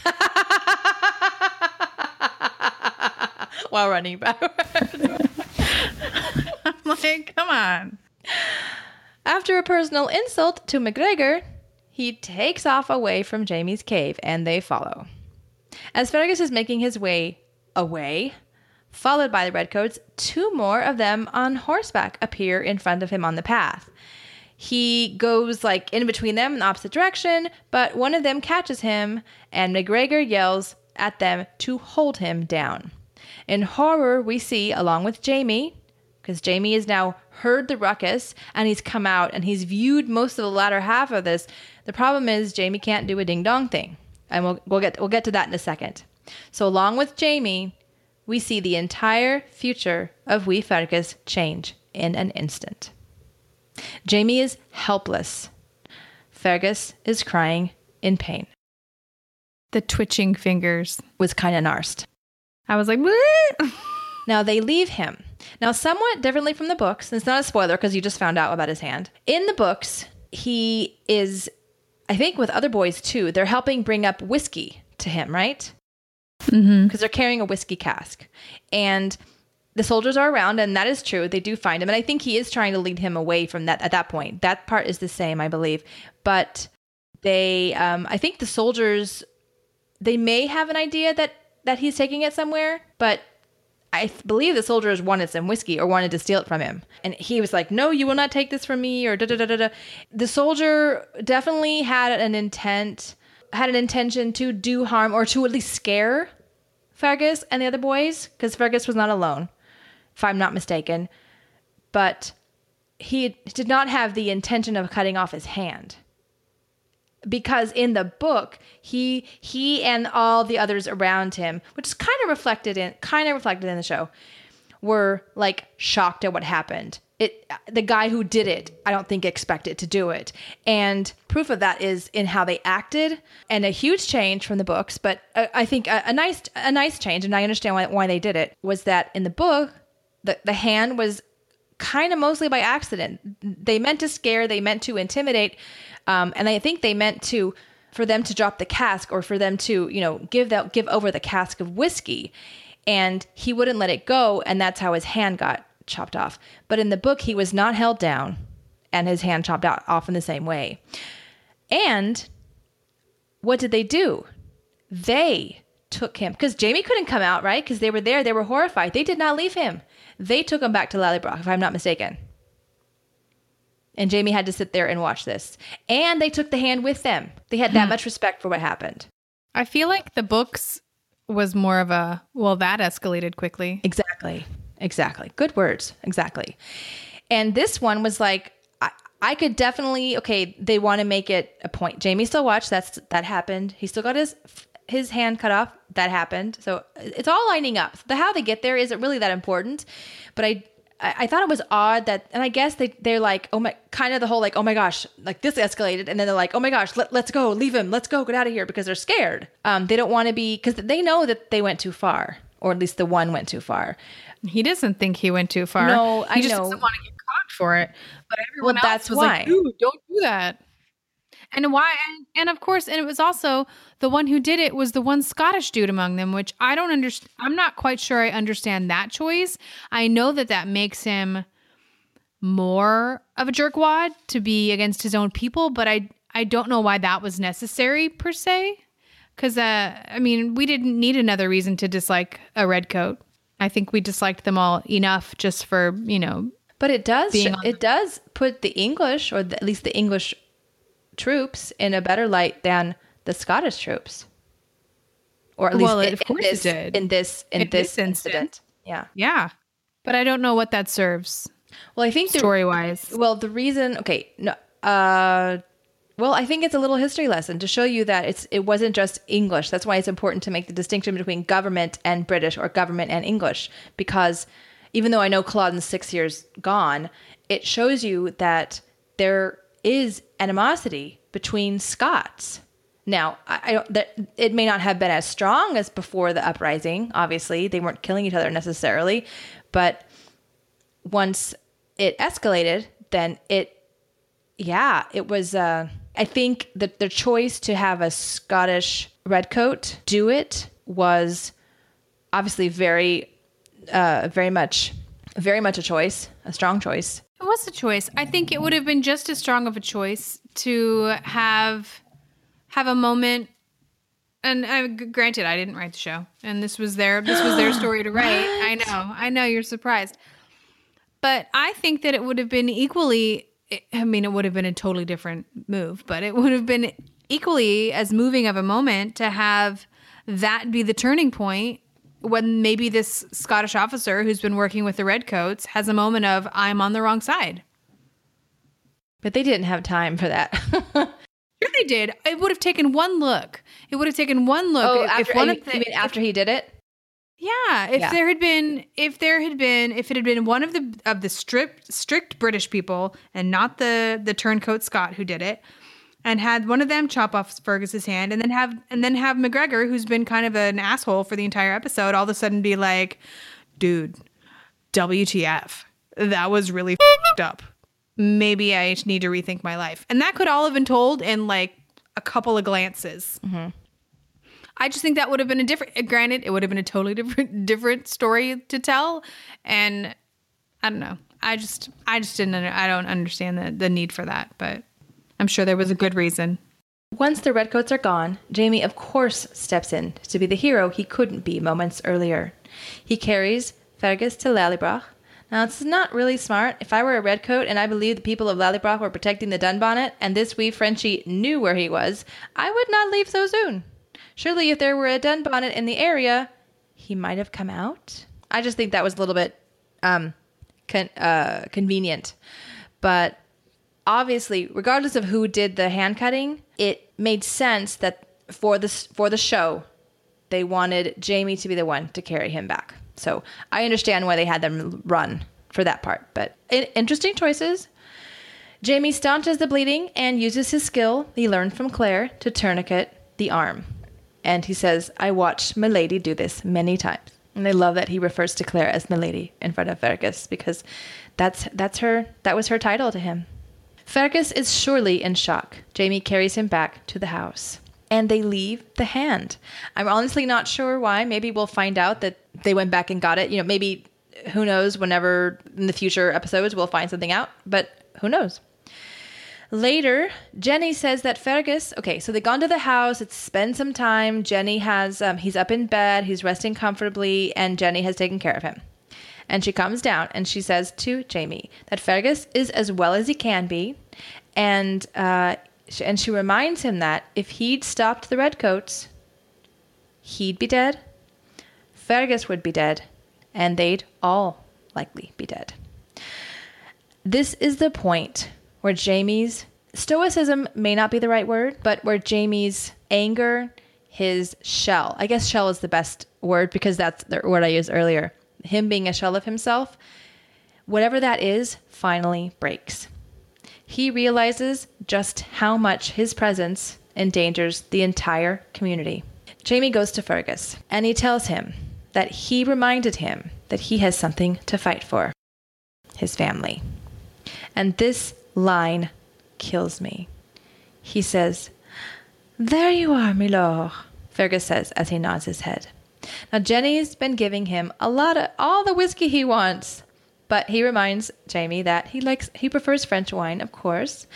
S1: While running backwards.
S2: I'm like, come on.
S1: After a personal insult to McGregor, he takes off away from Jamie's cave, and they follow. As Fergus is making his way away, followed by the redcoats, two more of them on horseback appear in front of him on the path. He goes like in between them in the opposite direction, but one of them catches him, and McGregor yells at them to hold him down. In horror, we see, along with Jamie, because Jamie has now heard the ruckus, and he's come out, and he's viewed most of the latter half of this. The problem is Jamie can't do a ding-dong thing, and we'll we'll get we'll get to that in a second. So along with Jamie, we see the entire future of wee Fergus change in an instant. Jamie is helpless. Fergus is crying in pain.
S2: The twitching fingers
S1: was kind of narsed.
S2: I was like, Bleh!
S1: Now they leave him. Now, somewhat differently from the books, and it's not a spoiler because you just found out about his hand. In the books, he is, I think with other boys too, they're helping bring up whiskey to him, right?
S2: Mm-hmm.
S1: Because they're carrying a whiskey cask. And the soldiers are around, and that is true. They do find him. And I think he is trying to lead him away from that at that point. That part is the same, I believe. But they, um, I think the soldiers, they may have an idea that, that he's taking it somewhere, but I th- believe the soldiers wanted some whiskey or wanted to steal it from him. And he was like, no, you will not take this from me, or da da da da da. The soldier definitely had an intent, had an intention to do harm or to at least scare Fergus and the other boys, because Fergus was not alone, if I'm not mistaken. But he did not have the intention of cutting off his hand. Because in the book, he he and all the others around him, which is kind of reflected in kind of reflected in the show, were like shocked at what happened. It the guy who did it, I don't think expected to do it, and proof of that is in how they acted, and a huge change from the books. But uh, I think a, a nice a nice change, and I understand why why they did it, was that in the book, the the hand was kind of mostly by accident. They meant to scare, they meant to intimidate. Um, and I think they meant to, for them to drop the cask or for them to, you know, give that, give over the cask of whiskey, and he wouldn't let it go. And that's how his hand got chopped off. But in the book, he was not held down and his hand chopped out off in the same way. And what did they do? They took him, because Jamie couldn't come out, right? Because they were there. They were horrified. They did not leave him. They took him back to Lallybroch, if I'm not mistaken. And Jamie had to sit there and watch this. And they took the hand with them. They had that much respect for what happened.
S2: I feel like the books was more of a, well, that escalated quickly.
S1: Exactly. Exactly. Good words. Exactly. And this one was like, I, I could definitely, okay, they want to make it a point. Jamie still watched. That's, that happened. He still got his his hand cut off. That happened. So it's all lining up. The how they get there isn't really that important. But I... I thought it was odd that, and I guess they, they're like, oh my, kind of the whole like, oh my gosh, like this escalated. And then they're like, oh my gosh, let, let's go, leave him. Let's go, get out of here, because they're scared. Um, they don't want to be, because they know that they went too far, or at least the one went too far.
S2: He doesn't think he went too far.
S1: No,
S2: he
S1: I
S2: just
S1: know.
S2: doesn't want to get caught for it. But everyone
S1: well,
S2: else
S1: that's
S2: was
S1: why.
S2: like, dude, don't do that. And why? And, and of course, and it was also the one who did it was the one Scottish dude among them, which I don't understand. I'm not quite sure I understand that choice. I know that that makes him more of a jerkwad to be against his own people, but I I don't know why that was necessary per se. Because uh, I mean, we didn't need another reason to dislike a redcoat. I think we disliked them all enough just for, you know.
S1: But it does sh-
S2: the-
S1: it does put the English, or the, at least the English troops, in a better light than the Scottish troops, or at least
S2: well,
S1: in,
S2: of course
S1: in this,
S2: it did.
S1: in this in,
S2: In
S1: this,
S2: this
S1: incident.
S2: incident.
S1: Yeah,
S2: Yeah, but I don't know what that serves.
S1: Well, I think the,
S2: story wise.
S1: Well, the reason, okay, no, uh, well, I think it's a little history lesson to show you that it's it wasn't just English. That's why it's important to make the distinction between government and British, or government and English, because even though I know Culloden's six years gone, it shows you that there is animosity between Scots. Now, I, I don't, that it may not have been as strong as before the uprising. Obviously, they weren't killing each other necessarily, but once it escalated, then it, yeah, it was, uh, I think that the choice to have a Scottish redcoat do it was obviously very, uh, very much, very much a choice, a strong choice.
S2: It was a choice. I think it would have been just as strong of a choice to have have a moment. And uh, granted, I didn't write the show, and this was their this was their story to write. I know, I know, you're surprised. But I think that it would have been equally, I mean, it would have been a totally different move, but it would have been equally as moving of a moment to have that be the turning point when maybe this Scottish officer who's been working with the Redcoats has a moment of, I'm on the wrong side.
S1: But they didn't have time for that.
S2: Sure they did. It would have taken one look. It would have taken one look.
S1: Oh,
S2: if,
S1: after,
S2: if one
S1: you,
S2: of the,
S1: you mean after he did it?
S2: Yeah, if
S1: Yeah.
S2: there had been, if there had been, if it had been one of the of the strict strict British people and not the the turncoat Scot who did it, and had one of them chop off Fergus's hand, and then have and then have McGregor, who's been kind of an asshole for the entire episode, all of a sudden be like, "Dude, W T F? That was really f***ed up. Maybe I need to rethink my life." And that could all have been told in like a couple of glances.
S1: Mm-hmm.
S2: I just think that would have been a different, granted, it would have been a totally different, different story to tell. And I don't know. I just, I just didn't, under, I don't understand the, the need for that, but I'm sure there was a good reason.
S1: Once the redcoats are gone, Jamie, of course, steps in to be the hero he couldn't be moments earlier. He carries Fergus to Lallybroch. Now, it's not really smart. If I were a redcoat and I believed the people of Lallybroch were protecting the Dunbonnet and this wee Frenchie knew where he was, I would not leave so soon. Surely if there were a Dunbonnet in the area, he might have come out. I just think that was a little bit um, con- uh, convenient. But obviously, regardless of who did the hand cutting, it made sense that for the, for the show, they wanted Jamie to be the one to carry him back. So I understand why they had them run for that part. But in- interesting choices. Jamie staunches the bleeding and uses his skill he learned from Claire to tourniquet the arm. And he says, "I watched Milady do this many times." And I love that he refers to Claire as Milady in front of Fergus because that's that's her that was her title to him. Fergus is surely in shock. Jamie carries him back to the house. And they leave the hand. I'm honestly not sure why. Maybe we'll find out that they went back and got it. You know, maybe, who knows, whenever in the future episodes we'll find something out. But who knows? Later, Jenny says that Fergus, okay, so they've gone to the house, it's spent some time, Jenny has, um, he's up in bed, he's resting comfortably, and Jenny has taken care of him. And she comes down and she says to Jamie that Fergus is as well as he can be, and uh, and she reminds him that if he'd stopped the redcoats, he'd be dead, Fergus would be dead, and they'd all likely be dead. This is the point where Jamie's stoicism may not be the right word, but where Jamie's anger, his shell, I guess shell is the best word because that's the word I used earlier, him being a shell of himself, whatever that is, finally breaks. He realizes just how much his presence endangers the entire community. Jamie goes to Fergus and he tells him that he reminded him that he has something to fight for, his family. And this line kills me. He says, "There you are, milord," Fergus says as he nods his head. Now, Jenny's been giving him a lot of all the whiskey he wants, but he reminds Jamie that he likes he prefers French wine, of course.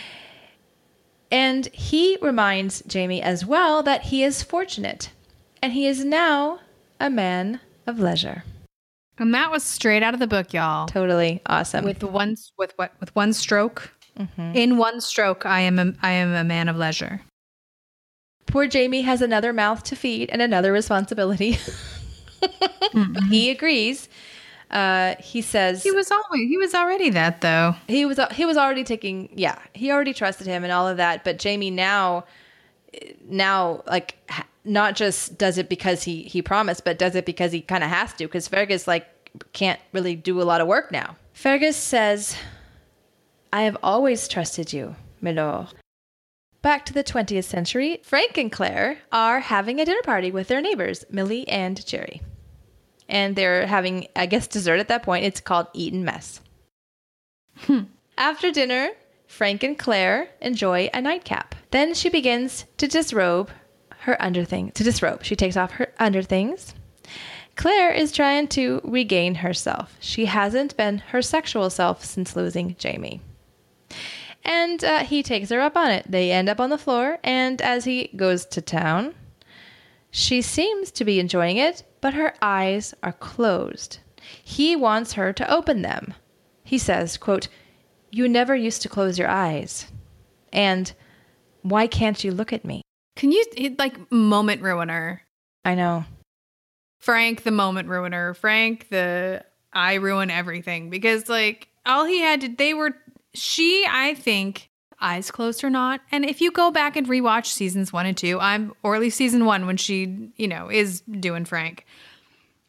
S1: And he reminds Jamie as well that he is fortunate, and he is now a man of leisure.
S2: And that was straight out of the book, y'all.
S1: Totally awesome.
S2: With one, with what? With one stroke.
S1: Mm-hmm.
S2: In one stroke, I am a, I am a man of leisure.
S1: Poor Jamie has another mouth to feed and another responsibility. Mm-hmm. He agrees. Uh, he says
S2: he was always he was already that though.
S1: He was he was already taking yeah. He already trusted him and all of that. But Jamie now, now like. Not just does it because he, he promised, but does it because he kind of has to, because Fergus like can't really do a lot of work now. Fergus says, "I have always trusted you, milord." Back to the twentieth century, Frank and Claire are having a dinner party with their neighbors, Millie and Jerry. And they're having, I guess, dessert at that point. It's called Eton Mess. Hmm. After dinner, Frank and Claire enjoy a nightcap. Then she begins to disrobe her underthing to disrobe. She takes off her underthings. Claire is trying to regain herself. She hasn't been her sexual self since losing Jamie. And uh, he takes her up on it. They end up on the floor, and as he goes to town, she seems to be enjoying it, but her eyes are closed. He wants her to open them. He says, quote, "You never used to close your eyes." And, "Why can't you look at me?"
S2: Can you, like, moment ruiner?
S1: I know.
S2: Frank, the moment ruiner. Frank, the I ruin everything. Because, like, all he had to, they were, she, I think, eyes closed or not. And if you go back and rewatch seasons one and two, I'm, or at least season one when she, you know, is doing Frank,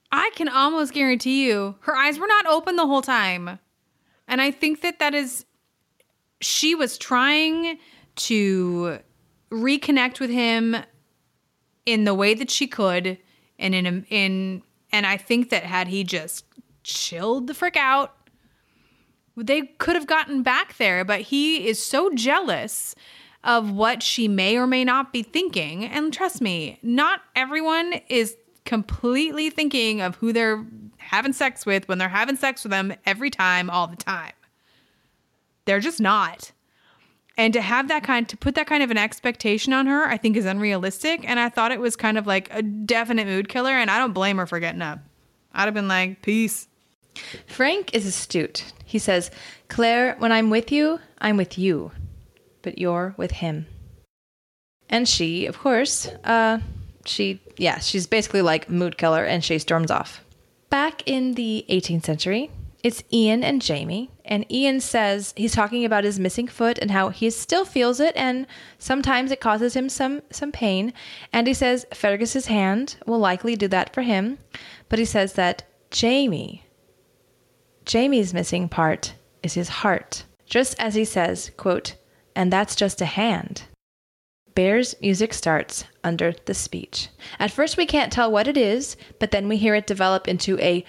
S2: I can almost guarantee you her eyes were not open the whole time. And I think that that is, she was trying to reconnect with him in the way that she could. And in, a, in, and I think that had he just chilled the frick out, they could have gotten back there. But he is so jealous of what she may or may not be thinking. And trust me, not everyone is completely thinking of who they're having sex with when they're having sex with them every time, all the time. They're just not. And to have that kind, to put that kind of an expectation on her, I think is unrealistic. And I thought it was kind of like a definite mood killer. And I don't blame her for getting up. I'd have been like, peace.
S1: Frank is astute. He says, Claire, when I'm with you, I'm with you. But you're with him. And she, of course, uh, she, yeah, she's basically like mood killer, and she storms off. Back in the eighteenth century, it's Ian and Jamie, and Ian says he's talking about his missing foot and how he still feels it, and sometimes it causes him some, some pain. And he says Fergus's hand will likely do that for him, but he says that Jamie, Jamie's missing part is his heart. Just as he says, quote, and that's just a hand. Bear's music starts under the speech. At first we can't tell what it is, but then we hear it develop into a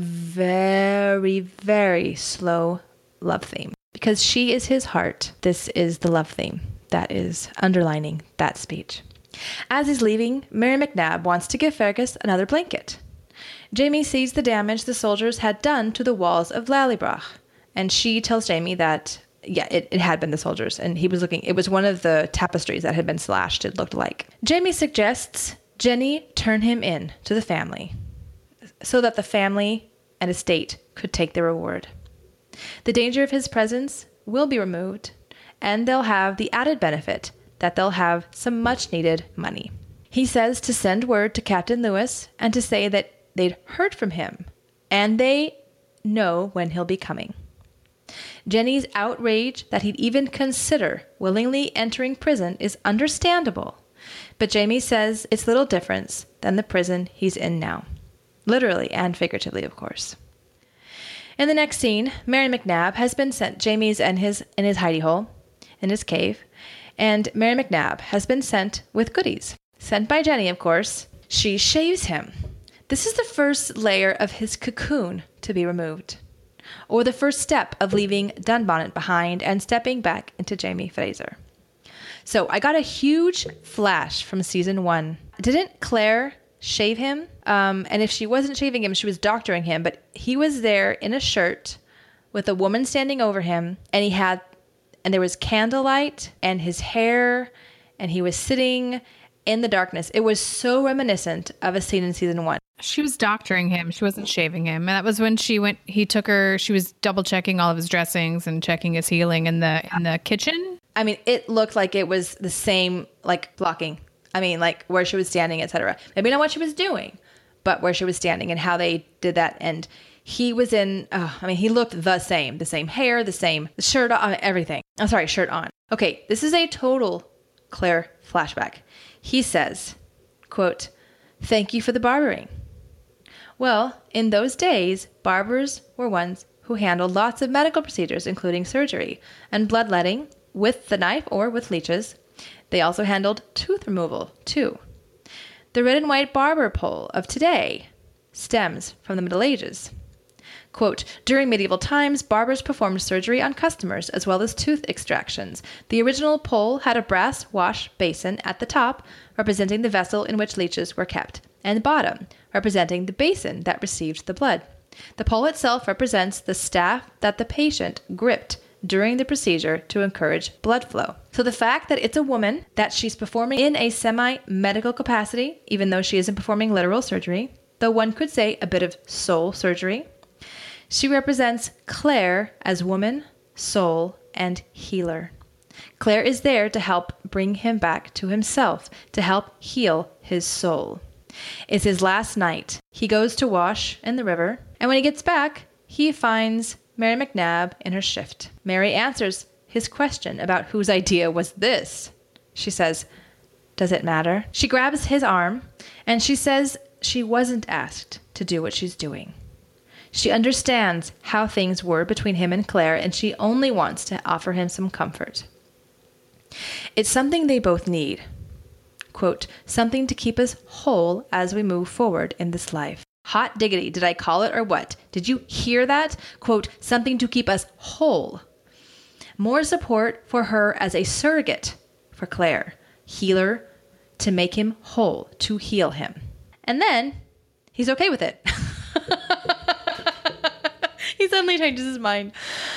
S1: very, very slow love theme. Because she is his heart, this is the love theme that is underlining that speech. As he's leaving, Mary McNabb wants to give Fergus another blanket. Jamie sees the damage the soldiers had done to the walls of Lallybroch, and she tells Jamie that yeah, it, it had been the soldiers, and he was looking, it was one of the tapestries that had been slashed, it looked like. Jamie suggests Jenny turn him in to the family, so that the family and estate could take their reward. The danger of his presence will be removed, and they'll have the added benefit that they'll have some much-needed money. He says to send word to Captain Lewis and to say that they'd heard from him, and they know when he'll be coming. Jenny's outrage that he'd even consider willingly entering prison is understandable, but Jamie says it's little difference than the prison he's in now. Literally and figuratively, of course. In the next scene, Mary McNabb has been sent Jamie's and his in his hidey hole, in his cave, and Mary McNabb has been sent with goodies. Sent by Jenny, of course. She shaves him. This is the first layer of his cocoon to be removed, or the first step of leaving Dunbonnet behind and stepping back into Jamie Fraser. So I got a huge flash from season one. Didn't Claire shave him? Um, and if she wasn't shaving him, she was doctoring him, but he was there in a shirt with a woman standing over him, and he had, and there was candlelight and his hair, and he was sitting in the darkness. It was so reminiscent of a scene in season one.
S2: She was doctoring him. She wasn't shaving him. And that was when she went, he took her, she was double checking all of his dressings and checking his healing in the, in the kitchen.
S1: I mean, it looked like it was the same, like blocking. I mean, like where she was standing, et cetera. Maybe not what she was doing, but where she was standing and how they did that. And he was in, oh, I mean, he looked the same, the same hair, the same shirt on, everything. I'm sorry, shirt on. Okay, this is a total Claire flashback. He says, quote, thank you for the barbering. Well, in those days, barbers were ones who handled lots of medical procedures, including surgery and bloodletting with the knife or with leeches. They also handled tooth removal, too. The red and white barber pole of today stems from the Middle Ages. Quote, during medieval times, barbers performed surgery on customers as well as tooth extractions. The original pole had a brass wash basin at the top, representing the vessel in which leeches were kept, and the bottom, representing the basin that received the blood. The pole itself represents the staff that the patient gripped during the procedure to encourage blood flow. So the fact that it's a woman, that she's performing in a semi-medical capacity, even though she isn't performing literal surgery, though one could say a bit of soul surgery, she represents Claire as woman, soul, and healer. Claire is there to help bring him back to himself, to help heal his soul. It's his last night. He goes to wash in the river, and when he gets back, he finds Mary McNabb in her shift. Mary answers his question about whose idea was this. She says, does it matter? She grabs his arm, and she says she wasn't asked to do what she's doing. She understands how things were between him and Claire, and she only wants to offer him some comfort. It's something they both need. Quote, something to keep us whole as we move forward in this life. Hot diggity, did I call it or what? Did you hear that? Quote, something to keep us whole. More support for her as a surrogate for Claire. Healer to make him whole, to heal him. And then he's okay with it. He suddenly changes his mind.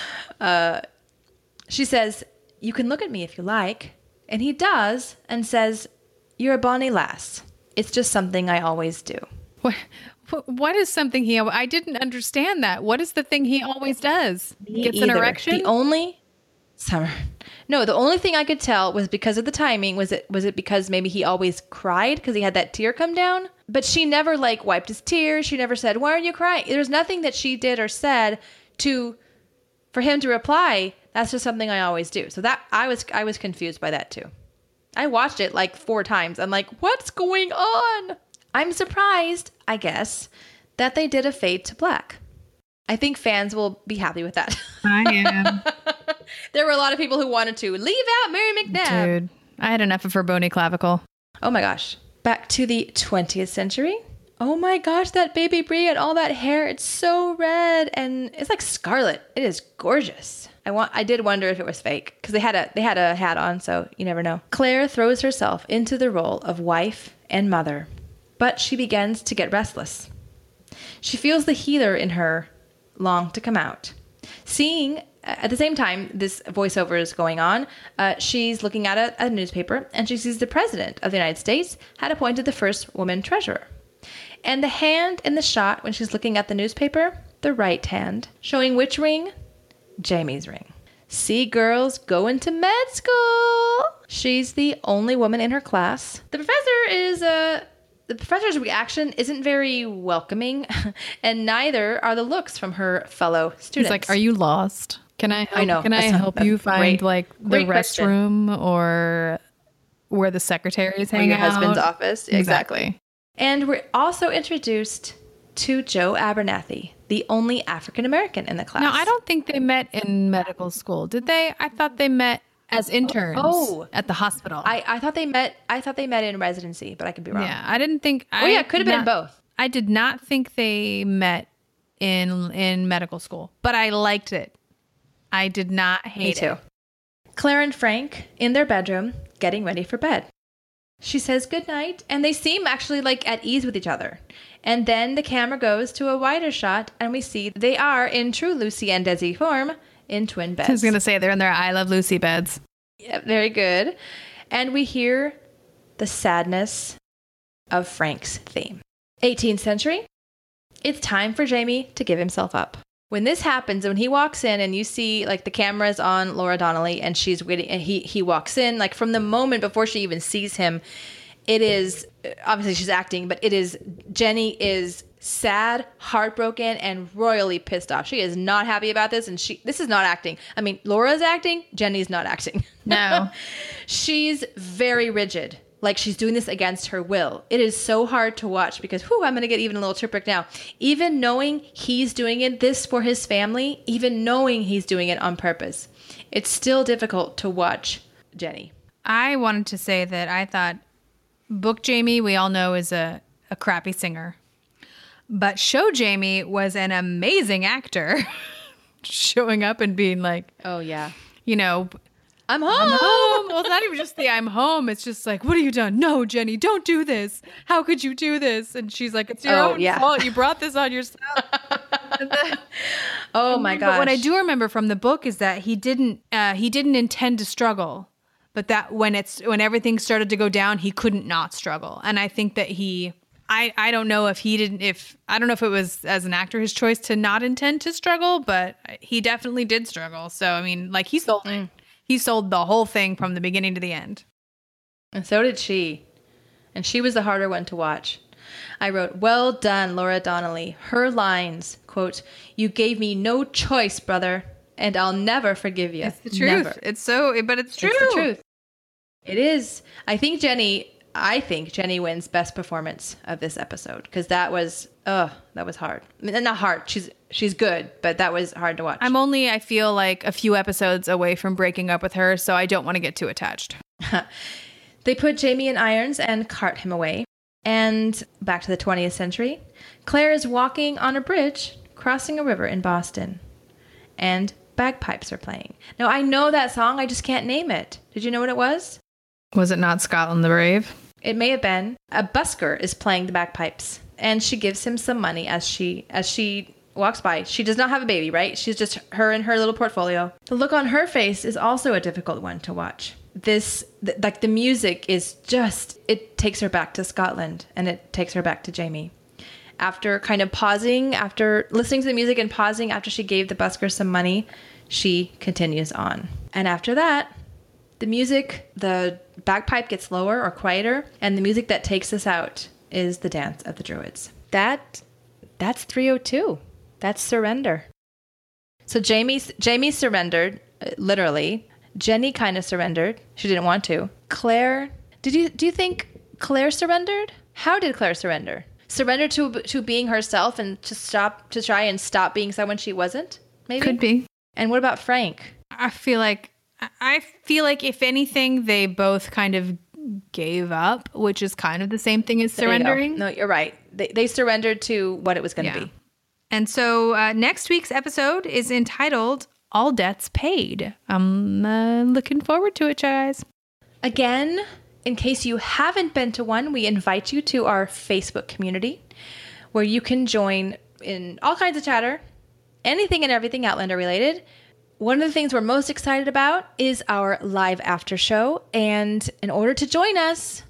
S1: Uh, she says, you can look at me if you like. And he does and says, you're a bonny lass. It's just something I always do.
S2: What, what is something he... I didn't understand that. What is the thing he always does?
S1: Me
S2: Gets
S1: either.
S2: an erection?
S1: The only... Summer. No, the only thing I could tell was because of the timing. Was it was it because maybe he always cried because he had that tear come down? But she never like wiped his tears. She never said, why are you crying? There's nothing that she did or said to for him to reply, that's just something I always do. So that I was I was confused by that too. I watched it like four times. I'm like, what's going on? I'm surprised, I guess, that they did a fade to black. I think fans will be happy with that.
S2: I am.
S1: There were a lot of people who wanted to leave out Mary McNabb.
S2: Dude, I had enough of her bony clavicle.
S1: Oh my gosh. Back to the twentieth century. Oh my gosh, that baby Brie and all that hair. It's so red and it's like scarlet. It is gorgeous. I want. I did wonder if it was fake because they had a they had a hat on, so you never know. Claire throws herself into the role of wife and mother, but she begins to get restless. She feels the healer in her long to come out. Seeing at the same time this voiceover is going on, uh, she's looking at a, a newspaper and she sees the president of the United States had appointed the first woman treasurer. And the hand in the shot when she's looking at the newspaper, the right hand, showing which ring? Jamie's ring. See girls going to med school. She's the only woman in her class. The professor is a... Uh, The professor's reaction isn't very welcoming, and neither are the looks from her fellow students.
S2: He's like, are you lost? Can I help,
S1: I know.
S2: Can I help you find
S1: great,
S2: like the restroom
S1: question.
S2: Or where the secretaries hang
S1: or your
S2: out?
S1: husband's office?
S2: Exactly.
S1: exactly. And we're also introduced to Joe Abernathy, the only African American in the class.
S2: Now, I don't think they met in medical school, did they? I thought they met as interns
S1: oh,
S2: at the hospital.
S1: I, I thought they met I thought they met in residency, but I could be wrong.
S2: Yeah, I didn't think
S1: Oh
S2: I
S1: yeah, it could have been
S2: not,
S1: both.
S2: I did not think they met in in medical school, but I liked it. I did not hate
S1: Me too.
S2: it.
S1: Claire and Frank in their bedroom getting ready for bed. She says goodnight, and they seem actually like at ease with each other. And then the camera goes to a wider shot, and we see they are in true Lucy and Desi form in twin beds.
S2: I was going to say they're in their I Love Lucy beds.
S1: Yeah, very good. And we hear the sadness of Frank's theme. eighteenth century. It's time for Jamie to give himself up. When this happens, when he walks in and you see like the camera's on Laura Donnelly and she's waiting and he, he walks in, like from the moment before she even sees him, it is, obviously she's acting, but it is, Jenny is sad, heartbroken, and royally pissed off. She is not happy about this, and she this is not acting. I mean, Laura's acting, Jenny's not acting.
S2: No.
S1: She's very rigid. Like she's doing this against her will. It is so hard to watch because, whew, I'm going to get even a little tripric now. Even knowing he's doing it, this for his family, even knowing he's doing it on purpose, it's still difficult to watch Jenny.
S2: I wanted to say that I thought Book Jamie, we all know, is a, a crappy singer. But Show Jamie was an amazing actor. Showing up and being like,
S1: oh, yeah.
S2: You know,
S1: I'm home.
S2: I'm home. Well, it's not even just the I'm home. It's just like, what have you done? No, Jenny, don't do this. How could you do this? And she's like, it's your
S1: oh,
S2: own
S1: yeah.
S2: fault. You brought this on yourself. then,
S1: oh, my gosh.
S2: But what I do remember from the book is that he didn't uh, he didn't intend to struggle. But that when it's when everything started to go down, he couldn't not struggle. And I think that he... I, I don't know if he didn't, if, I don't know if it was as an actor his choice to not intend to struggle, but he definitely did struggle. So, I mean, like he sold it. He sold the whole thing from the beginning to the end.
S1: And so did she. And she was the harder one to watch. I wrote, well done, Laura Donnelly. Her lines, quote, you gave me no choice, brother, and I'll never forgive you.
S2: It's the truth.
S1: Never.
S2: It's so, but it's true.
S1: It's the truth. It is. I think Jenny... I think Jenny Wynn's best performance of this episode, because that was, ugh, that was hard. I mean, not hard. She's she's good, but that was hard to watch.
S2: I'm only, I feel like, a few episodes away from breaking up with her, so I don't want to get too attached.
S1: They put Jamie in irons and cart him away. And back to the twentieth century, Claire is walking on a bridge crossing a river in Boston. And bagpipes are playing. Now, I know that song, I just can't name it. Did you know what it was?
S2: Was it not Scotland the Brave?
S1: It may have been. A busker is playing the bagpipes, and she gives him some money as she as she walks by. She does not have a baby, right? She's just her and her little portfolio. The look on her face is also a difficult one to watch. This, th- like the music is just, it takes her back to Scotland, and it takes her back to Jamie. After kind of pausing, after listening to the music and pausing after she gave the busker some money, she continues on. And after that, the music, the bagpipe gets lower or quieter, and the music that takes us out is the Dance of the Druids. That, that's three oh two. That's surrender. So Jamie, Jamie surrendered, uh, literally. Jenny kind of surrendered. She didn't want to. Claire, did you do you think Claire surrendered? How did Claire surrender? Surrender to to being herself and to stop to try and stop being someone she wasn't? Maybe.
S2: Could be.
S1: And what about Frank?
S2: I feel like I feel like if anything, they both kind of gave up, which is kind of the same thing as surrendering.
S1: You no, you're right. They, they surrendered to what it was going to
S2: yeah.
S1: be.
S2: And so uh, next week's episode is entitled All Debts Paid. I'm uh, looking forward to it, guys.
S1: Again, in case you haven't been to one, we invite you to our Facebook community where you can join in all kinds of chatter, anything and everything Outlander related. One of the things we're most excited about is our live after show. And in order to join us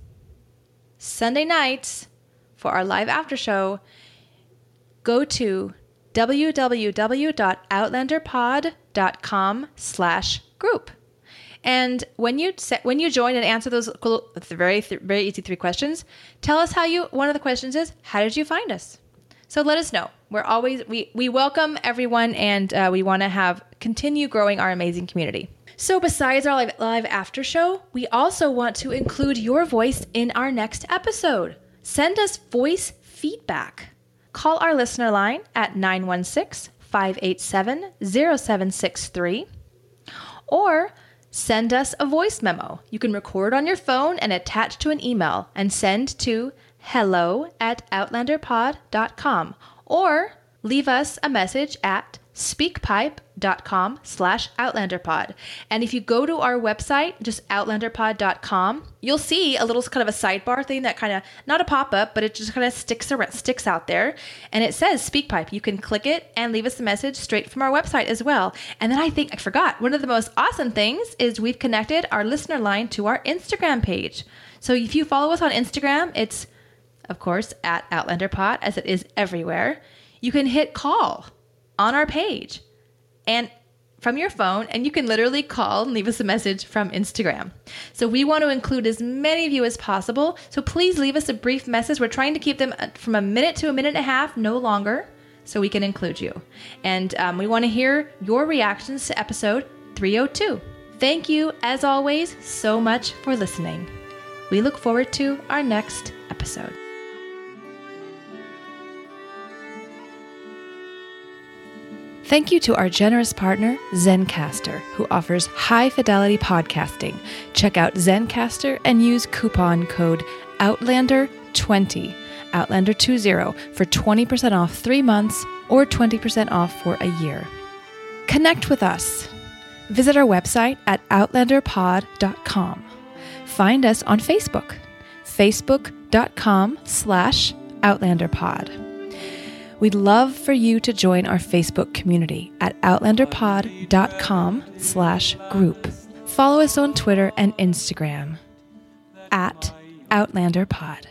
S1: Sunday nights for our live after show, go to www.outlanderpod.com slash group. And when you set, when you join and answer those very, very easy three questions, tell us how you, one of the questions is, how did you find us? So let us know. We're always, we, we welcome everyone, and uh, we want to have, continue growing our amazing community. So besides our live, live after show, we also want to include your voice in our next episode. Send us voice feedback. Call our listener line at nine one six, five eight seven, zero seven six three, or send us a voice memo. You can record on your phone and attach to an email and send to hello at outlanderpod dot com, or leave us a message at speakpipe.com slash outlanderpod. And if you go to our website, just outlanderpod dot com, you'll see a little kind of a sidebar thing that kind of, not a pop-up, but it just kind of sticks around, sticks out there. And it says SpeakPipe. You can click it and leave us a message straight from our website as well. And then I think, I forgot, one of the most awesome things is we've connected our listener line to our Instagram page. So if you follow us on Instagram, it's, of course, at OutlanderPod, as it is everywhere. You can hit call on our page and from your phone, and you can literally call and leave us a message from Instagram. So we want to include as many of you as possible. So please leave us a brief message. We're trying to keep them from a minute to a minute and a half, no longer, so we can include you. And um, we want to hear your reactions to episode three oh two. Thank you, as always, so much for listening. We look forward to our next episode. Thank you to our generous partner, Zencastr, who offers high-fidelity podcasting. Check out Zencastr and use coupon code Outlander twenty, Outlander twenty, for twenty percent off three months or twenty percent off for a year. Connect with us. Visit our website at outlanderpod dot com. Find us on Facebook, facebook.com slash outlanderpod. We'd love for you to join our Facebook community at outlanderpod.com slash group. Follow us on Twitter and Instagram at OutlanderPod.